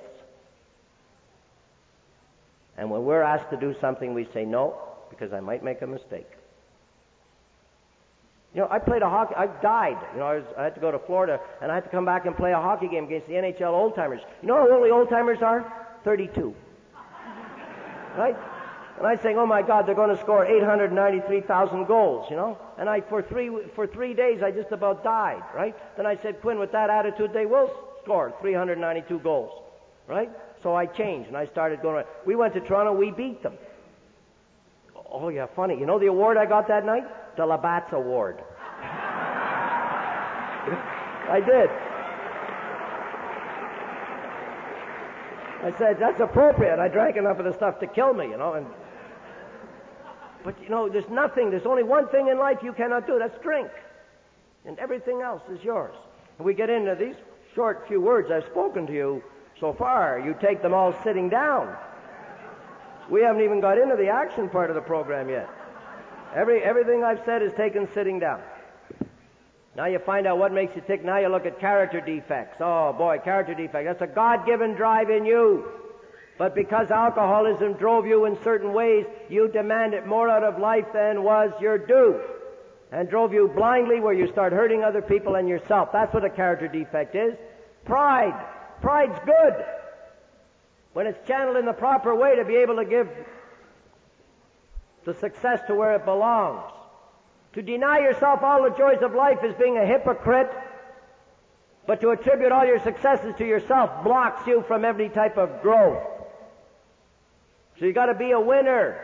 And when we're asked to do something, we say no, because I might make a mistake. You know, I played a hockey, I died. You know, I, was, I had to go to Florida, and I had to come back and play a hockey game against the N H L old-timers. You know how old the old-timers are? thirty-two. Right? And I say, oh my God, they're going to score eight hundred ninety-three thousand goals, you know? And I, for three, for three days, I just about died, right? Then I said, Quinn, with that attitude, they will score three hundred ninety-two goals, right? So I changed, and I started going, we went to Toronto, we beat them. Oh yeah, funny. You know the award I got that night? The Labatt's Award. I did. I said, that's appropriate. I drank enough of the stuff to kill me, you know. And But, you know, there's nothing, there's only one thing in life you cannot do. That's drink. And everything else is yours. And we get into these short few words I've spoken to you so far. You take them all sitting down. We haven't even got into the action part of the program yet. Every, everything I've said is taken sitting down. Now you find out what makes you tick. Now you look at character defects. Oh boy, character defect. That's a God-given drive in you. But because alcoholism drove you in certain ways, you demanded more out of life than was your due. And drove you blindly where you start hurting other people and yourself. That's what a character defect is. Pride. Pride's good. When it's channeled in the proper way to be able to give the success to where it belongs. To deny yourself all the joys of life is being a hypocrite, but to attribute all your successes to yourself blocks you from every type of growth. So you got to be a winner.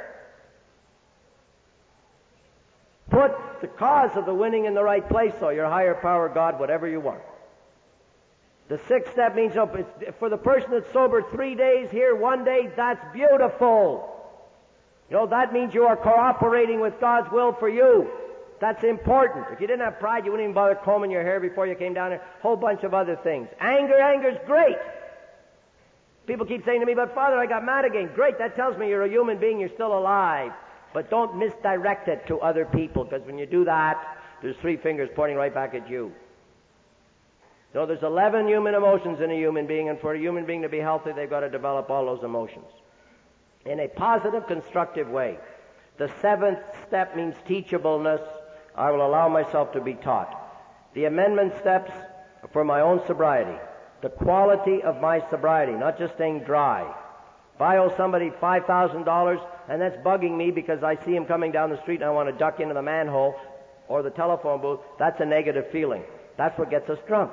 Put the cause of the winning in the right place, so your higher power, God, whatever you want. The sixth step means, you know, for the person that's sober three days here, one day, that's beautiful. You know, that means you are cooperating with God's will for you. That's important. If you didn't have pride, you wouldn't even bother combing your hair before you came down here. A whole bunch of other things. Anger, anger's great. People keep saying to me, but Father, I got mad again. Great, that tells me you're a human being, you're still alive. But don't misdirect it to other people, because when you do that, there's three fingers pointing right back at you. So there's eleven human emotions in a human being, and for a human being to be healthy, they've got to develop all those emotions in a positive, constructive way. The seventh step means teachableness. I will allow myself to be taught. The amendment steps are for my own sobriety, the quality of my sobriety, not just staying dry. If I owe somebody five thousand dollars and that's bugging me because I see him coming down the street and I want to duck into the manhole or the telephone booth, that's a negative feeling. That's what gets us drunk.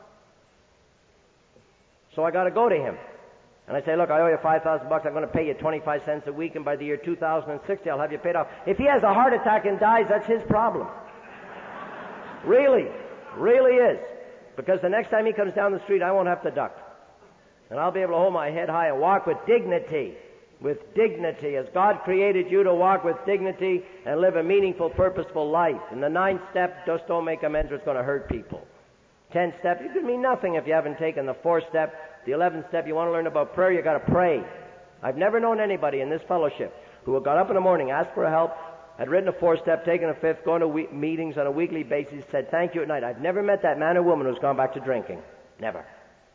So I got to go to him. And I say, look, I owe you five thousand bucks. I'm going to pay you twenty-five cents a week, and by the year two thousand sixty, I'll have you paid off. If he has a heart attack and dies, that's his problem. Really, really is. Because the next time he comes down the street, I won't have to duck. And I'll be able to hold my head high and walk with dignity. With dignity, as God created you to walk with dignity and live a meaningful, purposeful life. And the ninth step, just don't make amends or it's going to hurt people. Tenth step, it could mean nothing if you haven't taken the fourth step. The eleventh step, you want to learn about prayer, you got to pray. I've never known anybody in this fellowship who got up in the morning, asked for help, had written a fourth step, taken a fifth, gone to we- meetings on a weekly basis, said thank you at night. I've never met that man or woman who's gone back to drinking. Never.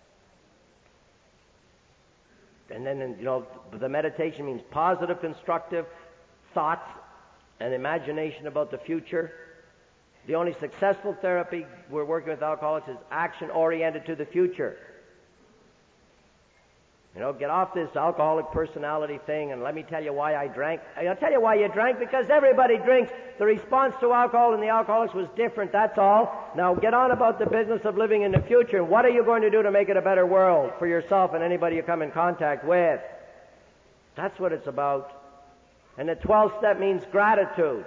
And then, you know, the meditation means positive, constructive thoughts and imagination about the future. The only successful therapy we're working with alcoholics is action-oriented to the future. You know, get off this alcoholic personality thing and let me tell you why I drank. I'll tell you why you drank, because everybody drinks. The response to alcohol in the alcoholics was different, that's all. Now get on about the business of living in the future. What are you going to do to make it a better world for yourself and anybody you come in contact with? That's what it's about. And the twelfth step means gratitude.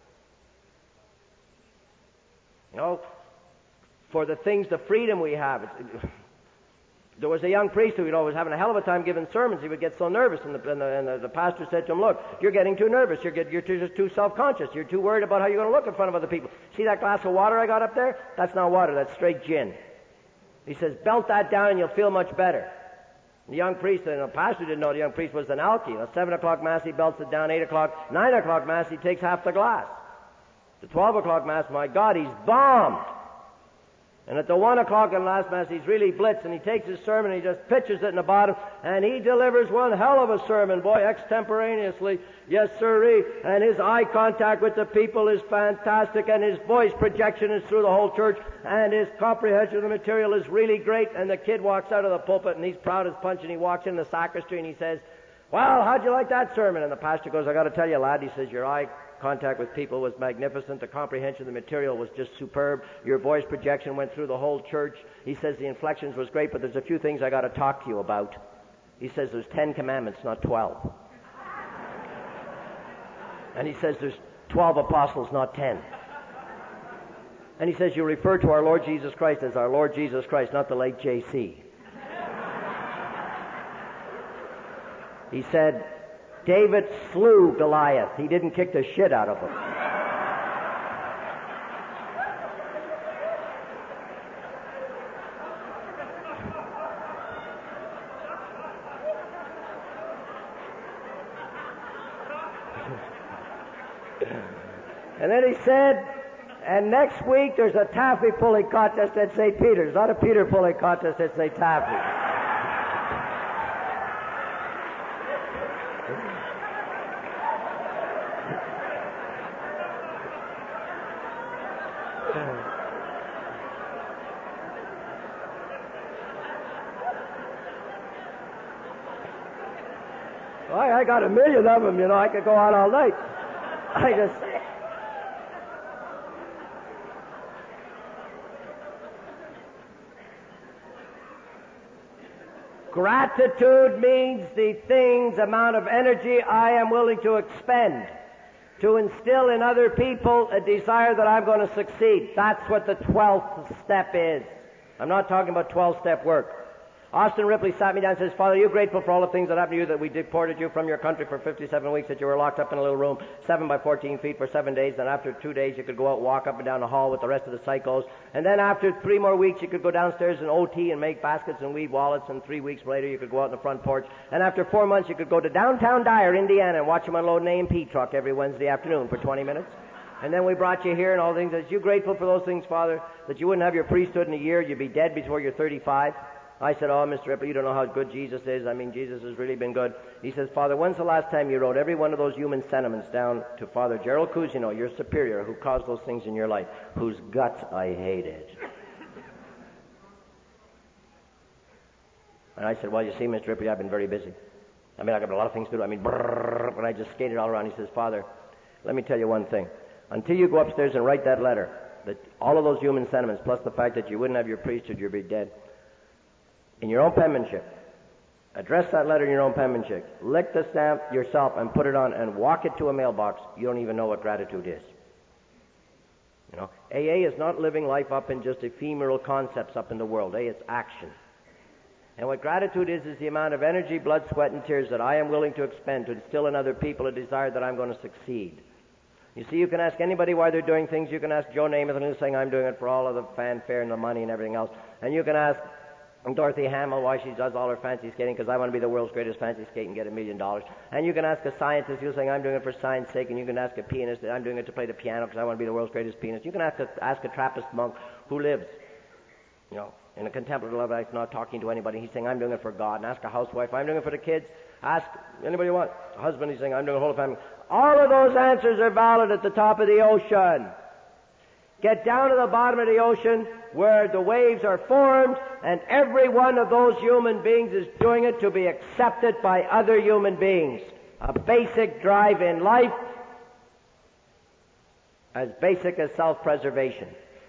You know, for the things, the freedom we have. It's, There was a young priest who, you know, was having a hell of a time giving sermons. He would get so nervous, and the, and the, and the, the pastor said to him, look, you're getting too nervous. You're, get, you're too, just too self-conscious. You're too worried about how you're going to look in front of other people. See that glass of water I got up there? That's not water. That's straight gin. He says, belt that down and you'll feel much better. The young priest, and the pastor didn't know the young priest was an alky. At seven o'clock Mass, he belts it down. eight o'clock, nine o'clock Mass, he takes half the glass. The twelve o'clock Mass, my God, he's bombed. And at the one o'clock in last Mass, he's really blitzed, and he takes his sermon and he just pitches it in the bottom, and he delivers one hell of a sermon, boy, extemporaneously. Yes, sirree. And his eye contact with the people is fantastic, and his voice projection is through the whole church, and his comprehension of the material is really great. And the kid walks out of the pulpit, and he's proud as punch, and he walks in the sacristy, and he says, well, how'd you like that sermon? And the pastor goes, I got to tell you, lad, he says, your eye contact with people was magnificent. The comprehension of the material was just superb. Your voice projection went through the whole church. He says the inflections was great, but there's a few things I got to talk to you about. He says there's ten commandments, not twelve. And he says there's twelve apostles, not ten. And he says you refer to our Lord Jesus Christ as our Lord Jesus Christ, not the late J C He said, David slew Goliath. He didn't kick the shit out of him. And then he said, and next week there's a taffy pulling contest at Saint Peter's. Not a Peter pulling contest at Saint Taffy. I got a million of them, you know. I could go on all night. I just... Gratitude means the things, amount of energy I am willing to expend to instill in other people a desire that I'm going to succeed. That's what the twelfth step is. I'm not talking about twelve-step work. Austin Ripley sat me down and says, Father, are you grateful for all the things that happened to you, that we deported you from your country for fifty-seven weeks, that you were locked up in a little room, seven by fourteen feet for seven days, and after two days you could go out, walk up and down the hall with the rest of the psychos, and then after three more weeks you could go downstairs and O T and make baskets and weave wallets, and three weeks later you could go out on the front porch, and after four months you could go to downtown Dyer, Indiana, and watch them unload an A and P truck every Wednesday afternoon for twenty minutes. And then we brought you here and all things. Are you grateful for those things, Father, that you wouldn't have your priesthood in a year, you'd be dead before you're thirty-five? I said, oh, Mister Ripley, you don't know how good Jesus is. I mean, Jesus has really been good. He says, Father, when's the last time you wrote every one of those human sentiments down to Father Gerald Cousineau, your superior, who caused those things in your life, whose guts I hated? And I said, well, you see, Mister Ripley, I've been very busy. I mean, I've got a lot of things to do. I mean, brrr, but I just skated all around. He says, Father, let me tell you one thing. Until you go upstairs and write that letter, that all of those human sentiments, plus the fact that you wouldn't have your priesthood, you'd be dead, in your own penmanship, address that letter in your own penmanship, lick the stamp yourself and put it on and walk it to a mailbox, you don't even know what gratitude is. You know, A A is not living life up in just ephemeral concepts up in the world. A, it's action. And what gratitude is, is the amount of energy, blood, sweat, and tears that I am willing to expend to instill in other people a desire that I'm going to succeed. You see, you can ask anybody why they're doing things. You can ask Joe Namath, and he's saying, I'm doing it for all of the fanfare and the money and everything else. And you can ask Dorothy Hamill why she does all her fancy skating, because I want to be the world's greatest fancy skate and get a million dollars. And you can ask a scientist who's saying, I'm doing it for science sake. And you can ask a pianist, I'm doing it to play the piano because I want to be the world's greatest pianist. You can ask a, ask a Trappist monk who lives, you know, in a contemplative life, not talking to anybody. He's saying, I'm doing it for God. And ask a housewife, I'm doing it for the kids. Ask anybody you want. A husband, he's saying, I'm doing it for the whole family. All of those answers are valid at the top of the ocean. Get down to the bottom of the ocean where the waves are formed, and every one of those human beings is doing it to be accepted by other human beings. A basic drive in life, as basic as self-preservation.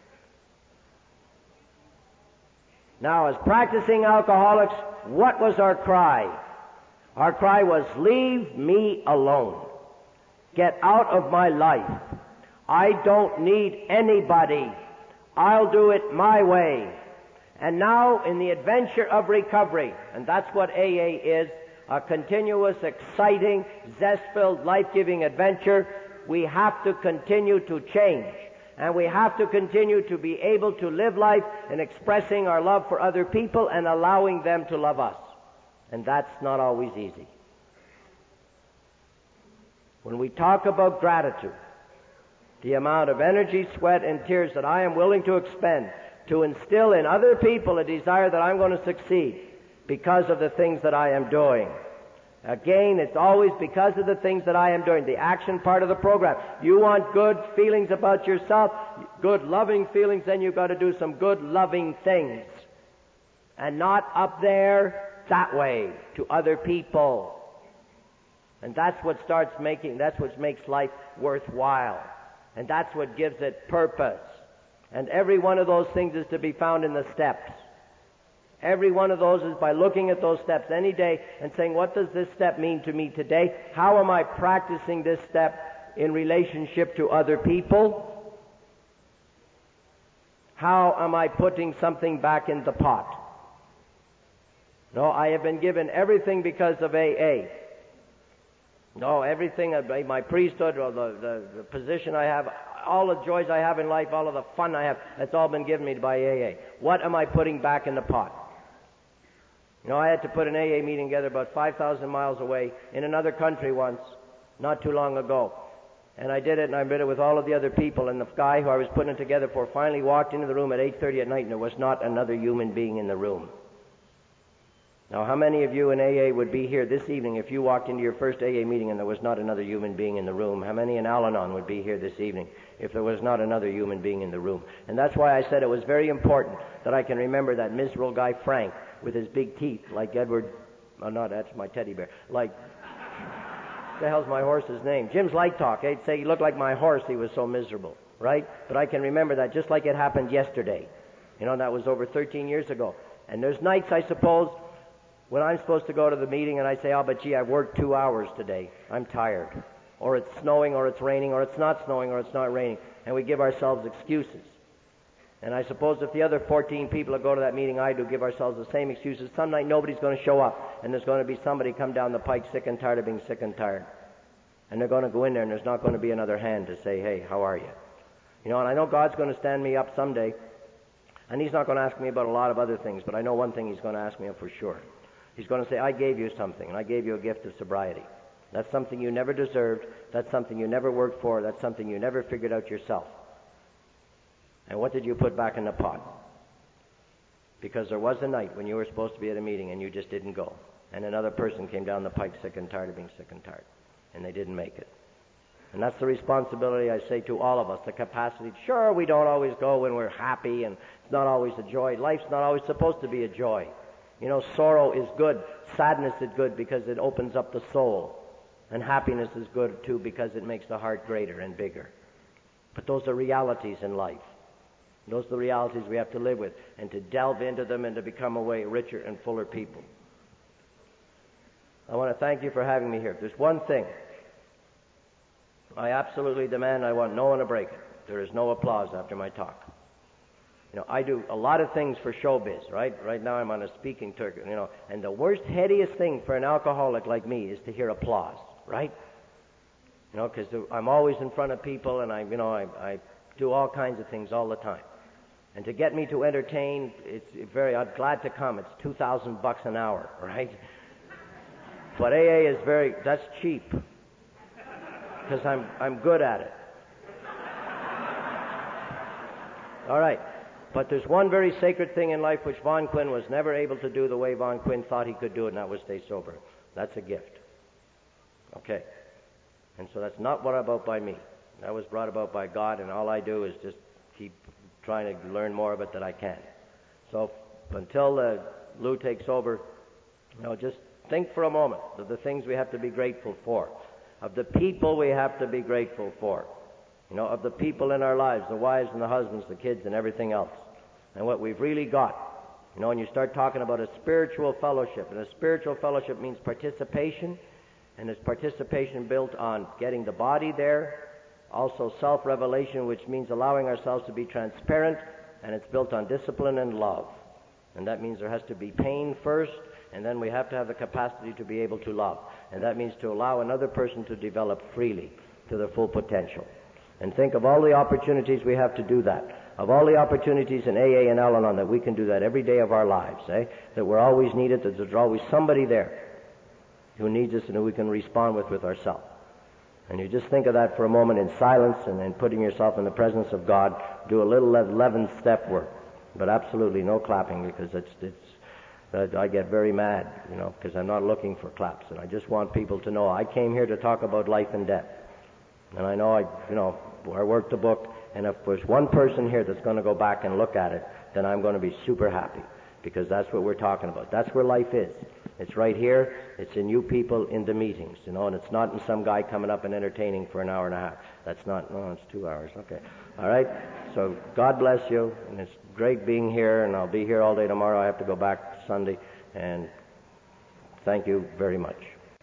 Now, as practicing alcoholics, what was our cry? Our cry was, leave me alone. Get out of my life. I don't need anybody. I'll do it my way. And now, in the adventure of recovery, and that's what A A is, a continuous, exciting, zest-filled, life-giving adventure, we have to continue to change. And we have to continue to be able to live life in expressing our love for other people and allowing them to love us. And that's not always easy. When we talk about gratitude, the amount of energy, sweat, and tears that I am willing to expend to instill in other people a desire that I'm going to succeed because of the things that I am doing. Again, it's always because of the things that I am doing, the action part of the program. You want good feelings about yourself, good loving feelings, then you've got to do some good loving things. And not up there that way to other people. And that's what starts making, that's what makes life worthwhile. And that's what gives it purpose. And every one of those things is to be found in the steps. Every one of those is by looking at those steps any day and saying, what does this step mean to me today? How am I practicing this step in relationship to other people? How am I putting something back in the pot? No, I have been given everything because of A A. No, everything, my priesthood or the, the, the position I have, all the joys I have in life, all of the fun I have, that's all been given me by A A. What am I putting back in the pot? You know, I had to put an A A meeting together about five thousand miles away in another country once, not too long ago. And I did it, and I did it with all of the other people, and the guy who I was putting it together for finally walked into the room at eight thirty at night, and there was not another human being in the room. Now, how many of you in A A would be here this evening if you walked into your first A A meeting and there was not another human being in the room? How many in Al-Anon would be here this evening if there was not another human being in the room? And that's why I said it was very important that I can remember that miserable guy Frank with his big teeth, like Edward, oh no, that's my teddy bear, like, what the hell's my horse's name? Jim's Light Talk. He'd say he looked like my horse, he was so miserable, right? But I can remember that just like it happened yesterday. You know, that was over thirteen years ago. And there's nights, I suppose, when I'm supposed to go to the meeting and I say, oh, but gee, I've worked two hours today. I'm tired. Or it's snowing, or it's raining, or it's not snowing, or it's not raining. And we give ourselves excuses. And I suppose if the other fourteen people that go to that meeting I do give ourselves the same excuses, some night nobody's going to show up. And there's going to be somebody come down the pike sick and tired of being sick and tired. And they're going to go in there and there's not going to be another hand to say, hey, how are you? You know, and I know God's going to stand me up someday. And he's not going to ask me about a lot of other things, but I know one thing he's going to ask me for sure. He's going to say, I gave you something, and I gave you a gift of sobriety. That's something you never deserved. That's something you never worked for. That's something you never figured out yourself. And what did you put back in the pot? Because there was a night when you were supposed to be at a meeting and you just didn't go. And another person came down the pike sick and tired of being sick and tired. And they didn't make it. And that's the responsibility, I say, to all of us, the capacity. Sure, we don't always go when we're happy, and it's not always a joy. Life's not always supposed to be a joy. You know, sorrow is good. Sadness is good because it opens up the soul. And happiness is good, too, because it makes the heart greater and bigger. But those are realities in life. Those are the realities we have to live with, and to delve into them and to become a way richer and fuller people. I want to thank you for having me here. There's one thing I absolutely demand. I want no one to break it. There is no applause after my talk. You know, I do a lot of things for showbiz, right? Right now I'm on a speaking tour, you know, and the worst, headiest thing for an alcoholic like me is to hear applause, right? You know, because I'm always in front of people, and I, you know, I, I do all kinds of things all the time. And to get me to entertain, it's very, I'm glad to come. It's two thousand bucks an hour, right? But A A is very, that's cheap. Because I'm, I'm good at it. All right. But there's one very sacred thing in life which Vaughn Quinn was never able to do the way Vaughn Quinn thought he could do it, and that was stay sober. That's a gift. Okay. And so that's not brought about by me. That was brought about by God, and all I do is just keep trying to learn more of it that I can. So until uh, Lou takes over, you know, just think for a moment of the things we have to be grateful for, of the people we have to be grateful for, you know, of the people in our lives, the wives and the husbands, the kids and everything else, and what we've really got. You know, and you start talking about a spiritual fellowship, and a spiritual fellowship means participation, and it's participation built on getting the body there, also self-revelation, which means allowing ourselves to be transparent, and it's built on discipline and love. And that means there has to be pain first, and then we have to have the capacity to be able to love. And that means to allow another person to develop freely to their full potential. And think of all the opportunities we have to do that. Of all the opportunities in A A and Al-Anon that we can do that every day of our lives, eh? That we're always needed, that there's always somebody there who needs us and who we can respond with with ourselves. And you just think of that for a moment in silence and then putting yourself in the presence of God. Do a little eleventh step work, but absolutely no clapping, because it's it's. I get very mad, you know, because I'm not looking for claps, and I just want people to know I came here to talk about life and death. And I know I, you know, I worked the book, and if there's one person here that's going to go back and look at it, then I'm going to be super happy, because that's what we're talking about. That's where life is. It's right here. It's in you people in the meetings, you know, and it's not in some guy coming up and entertaining for an hour and a half. That's not, no, it's two hours. Okay. All right. So God bless you, and it's great being here, and I'll be here all day tomorrow. I have to go back Sunday, and thank you very much.